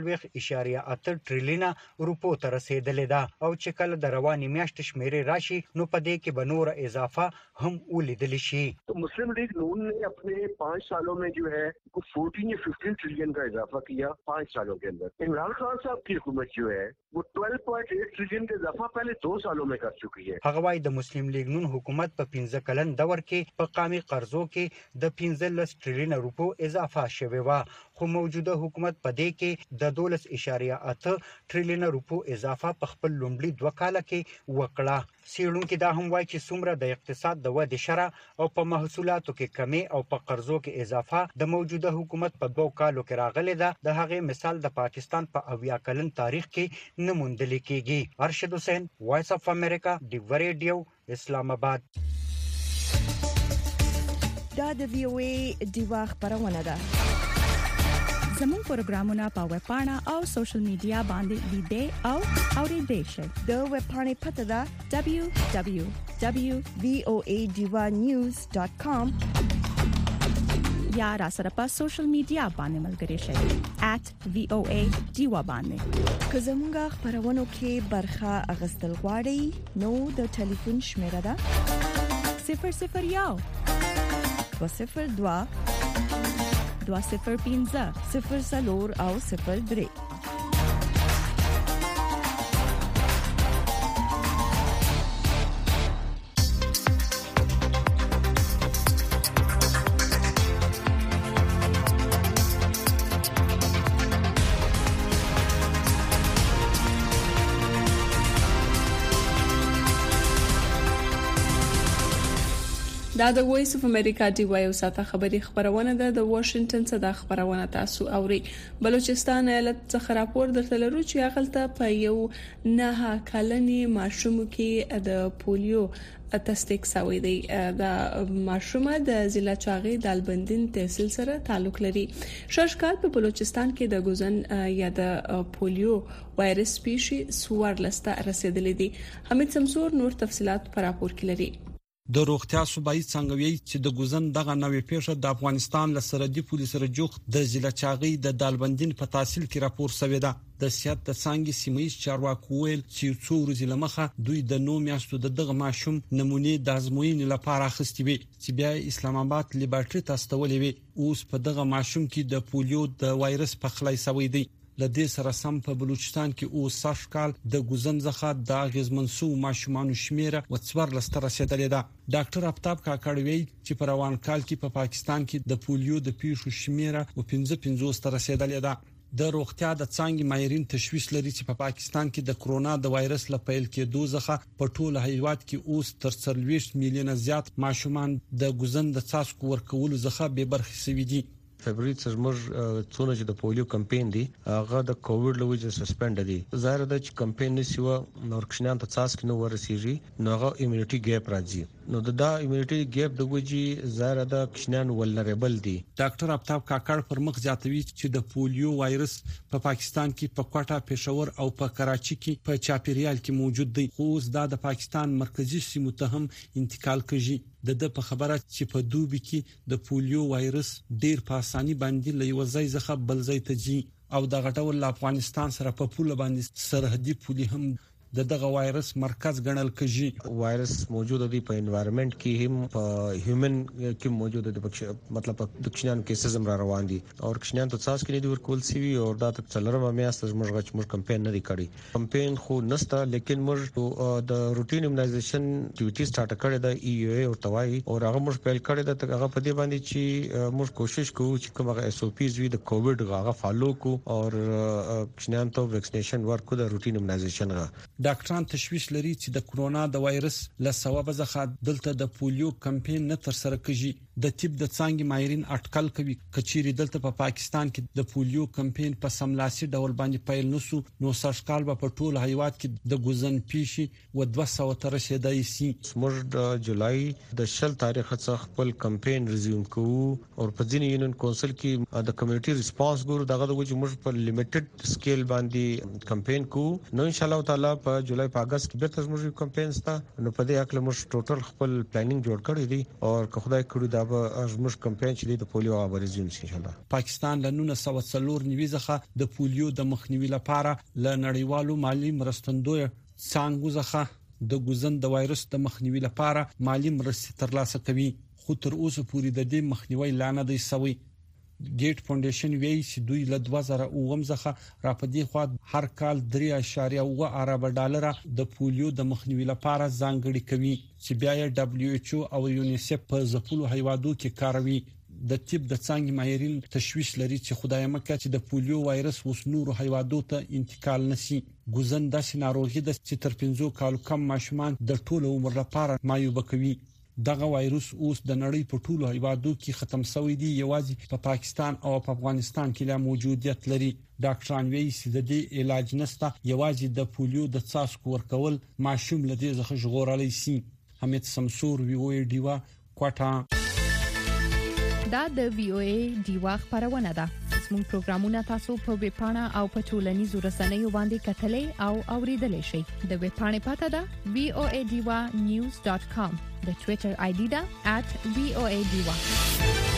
2.8 ټریلیون روپو ته رسیدلې ده او چې کله د رواني میاشتې شمیرې راشي نو په دې کې به نور اضافه هم ولیدل شي. तो मुस्लिम लीग नून ने अपने 5 सालों में जो है 14 या 15 ट्रिलियन का इजाफा किया 5 सालों के अंदर। इमरान खान साहब की हुकूमत जो है वो 12.8 ट्रिलियन का इजाफा पहले 2 सालों में कर चुकी है। هغه وايي د مسلم لیگ نون حکومت په 15 کلن دور کې په قامي قرضو کې د 15 ټریلیون روپو اضافه شوی و، خو موجوده حکومت په دې کې د 12.8 ټریلیون روپو اضافه په خپل لومړي 2 کال کې وکړه. سیړونکو دا هم وایي چې څومره د اقتصاد د ودې شره او په محصولاتو کې کمی او په قرضو کې اضافه د موجوده حکومت په 2 کالو کې راغلي ده. د هغې مثال د پاکستان په 80 کلن تاریخ کې نه موندل کېږي. ارشد حسین، وایس اف امریکا، دی ریډیو، اسلام آباد. دا د وی او ای دیوا خبرونه ده. زموږ پروګرامونه په ویب پاڼه او سوشل میډیا باندې لیدئ او اوریدئ شئ. د ویب پاڼې پته ده www.voanews.com یا را سره په سوشل میډیا باندې ملګري شئ @voa دیوا باندې. که زموږ خبرونو کې برخه اغستل غواړئ نو د ټلیفون شمیره ده 001 202 205 00 او 03. دا د وایس اف امریکا دی وایو ساته خبرونه ده د واشنگټن څخه د خبرونه تاسو اوري. بلوچستان ایالت څخه راپور درته لرو چې هغه په یو نه کلنی ماشوم کې د پولیو تصدیق شوی دی. د ماشوم د ضلع چاغي دالبندین تحصیل سره تعلق لري. شاشکال په بلوچستان کې د ګوزن یا د پولیو وایرس پیشي سوار لسته رسیدلې دي. حمید سمسور نور تفصيلات پر راپور کې لري. د روغتیا صوبایي څنګه چې د ګوزن دغه نوې پیښه د افغانستان له سرحدي پولیسو سره جوخ د ضلع چاغي د دالبندین په تحصیل کې راپور شوی دی. د سیاست د څنګه سیمایي چارواکو ویل چې څو ورځې لمخه دوی د نو میاشتو دغه ماشوم نمونه د ازموینې لپاره اخیستي وي چې بیا اسلام آباد لیبارټري تستولې وي. اوس په دغه ماشوم کې د پولیو د وایرس په خلای شوی دی. لدې سره سم په بلوچستان کې او ساشکال د ګوزن څخه د غزمنسو ماشومان شمیره و څوار لسته رسیدلې ده. ډاکټر افتاب کاکړوي چې په روان کال کې په پاکستان کې د پولیو د پیښو شمیره و 55 رسیدلې ده. د روغتیا د څنګه ماهرین تشویش لري چې په پاکستان کې د کرونا د وایرس لپاره کې دوزخه په ټوله هیواد کې اوس تر 40 میلیون زیات ماشومان د ګوزن د څاڅکو ورکولو څخه به برخه سوي دي. فبراير څخه څونه چې د پولیو کمپاین دی هغه د کووډ لوجه سسپند دي. ظاهر ده چې کمپاین نشو نور کښنان ته تاسو کې نو ورسیږي نو هغه ایمونټي ګیپ راځي. نو دا ایمونټي ګیپ د وجې ظاهر ده کښنان ولنریبل دي. ډاکټر افتاب کاکړ پر مخ ځاتوي چې د پولیو وایرس په پاکستان کې په کوټا پېښور او په کراچي کې په چاپیریال کې موجود دی. خو دا د پاکستان مرکزی سیمو ته هم انتقال کوي. د په خبره چې په دوبي کې د پولیو وایرس ډیر په اساني باندې لوي ځخه بل ځای ته ځي او د غټول افغانستان سره په پوله باندې سرحدي پولي هم دغه وایرس مرکز ګڼل کېږي. وایرس موجود دی په انوایرنمنت کې هم په هیومن کې موجود دی. مطلب د کښنان کیسز هم را روان دي او کښنان ته تاسو کې د ورکول سی وی او دا تک څلورمه میاشت موږ کمپاین نه دی کړی. کمپاین خو نسته لیکن موږ د روټین ایمونایزیشن ډیوټي سٹارټ کړی د ای یو ای او توای او هغه موږ پیل کړی د هغه په دې باندې چې موږ کوشش کوو چې کومه اس او پیز وی د کووډ هغه فالو کو او کښنان ته ویکسینیشن ورکو د روټین ایمونایزیشن. ډاکټران تشویش لري چې د کرونا د وایرس له سبب څخه دلته د پولیو کمپاین نه تر سره کیږي. د طب د څنګه ماهرین اټکل کوي کچيري دلته په پاکستان کې د پولیو کمپاین په سملاسي ډول باندې پیل نسو نو سرشکال په ټول هیواد کې د ګوزن پیشي و 200 تر رسیدای سي. موږ د جولای د 10 تاریخ څخه خپل کمپاین ریزیوم کوو او په ځینې یونین کونسل کې د کمیونټي ریسپانس ګورو دغه د موږ په لیمیټډ سکیل باندې کمپاین کوو. نو ان شاء الله تعالی په جولای په اگست کې بیرته موږ کمپاین ستا نو په دې اکل موږ ټوټل خپل پلانینګ جوړ کړی دی او که خدای کړو دا به موږ کمپاین چې د پولیو اوریزم ان شاء الله. پاکستان له 1994 څخه د پولیو د مخنیوي لپاره له نړیوالو مالی مرستندوی څنګه څخه د ګوزن د وایرس د مخنیوي لپاره مالی مرستې ترلاسه کوي. خو تر اوسه پورې د دې مخنیوي لانه دی سوی. ګیټ فاونډیشن وایي چې دوی له 2009 څخه را پدې خوا هر کال 3.8 ارب ډالر د پولیو د مخنیوي لپاره ځانګړي کوي چې بیا یې WHO او یونیسف په ځپلو هیوادو کې کاروي. د طب د څنګه ماهرین تشویش لري چې خدای مکه چې د پولیو وایرس اوس نور هیوادو ته انتقال نشي. ګوزن داسې ناروغي د چې تر 5 کالو کم ماشومان د ټولو عمر لپاره معیوب کوي. دغه وایروس اوس د نړۍ په ټولو هیوادو کې ختم شوی دی، یوازې په پاکستان او په افغانستان کې لا موجودیت لري. ډاکټران وایي چې د دې علاج نشته، یوازې د پولیو د څاڅکو ورکول ماشوم له دې څخه ژغورلی شي. حمید سمسور VOA ډیوا کوټا. دا د VOA ډیوا خبرونه ده. زموږ پروګرامونه تاسو په ویب پاڼه او په ټولنیزو رسنیو باندې کتلې او اوریدلای شئ. د ویب پاڼې پته ده voadiwa.news.com. د ټوئیټر آی ډي ده @voadiwa.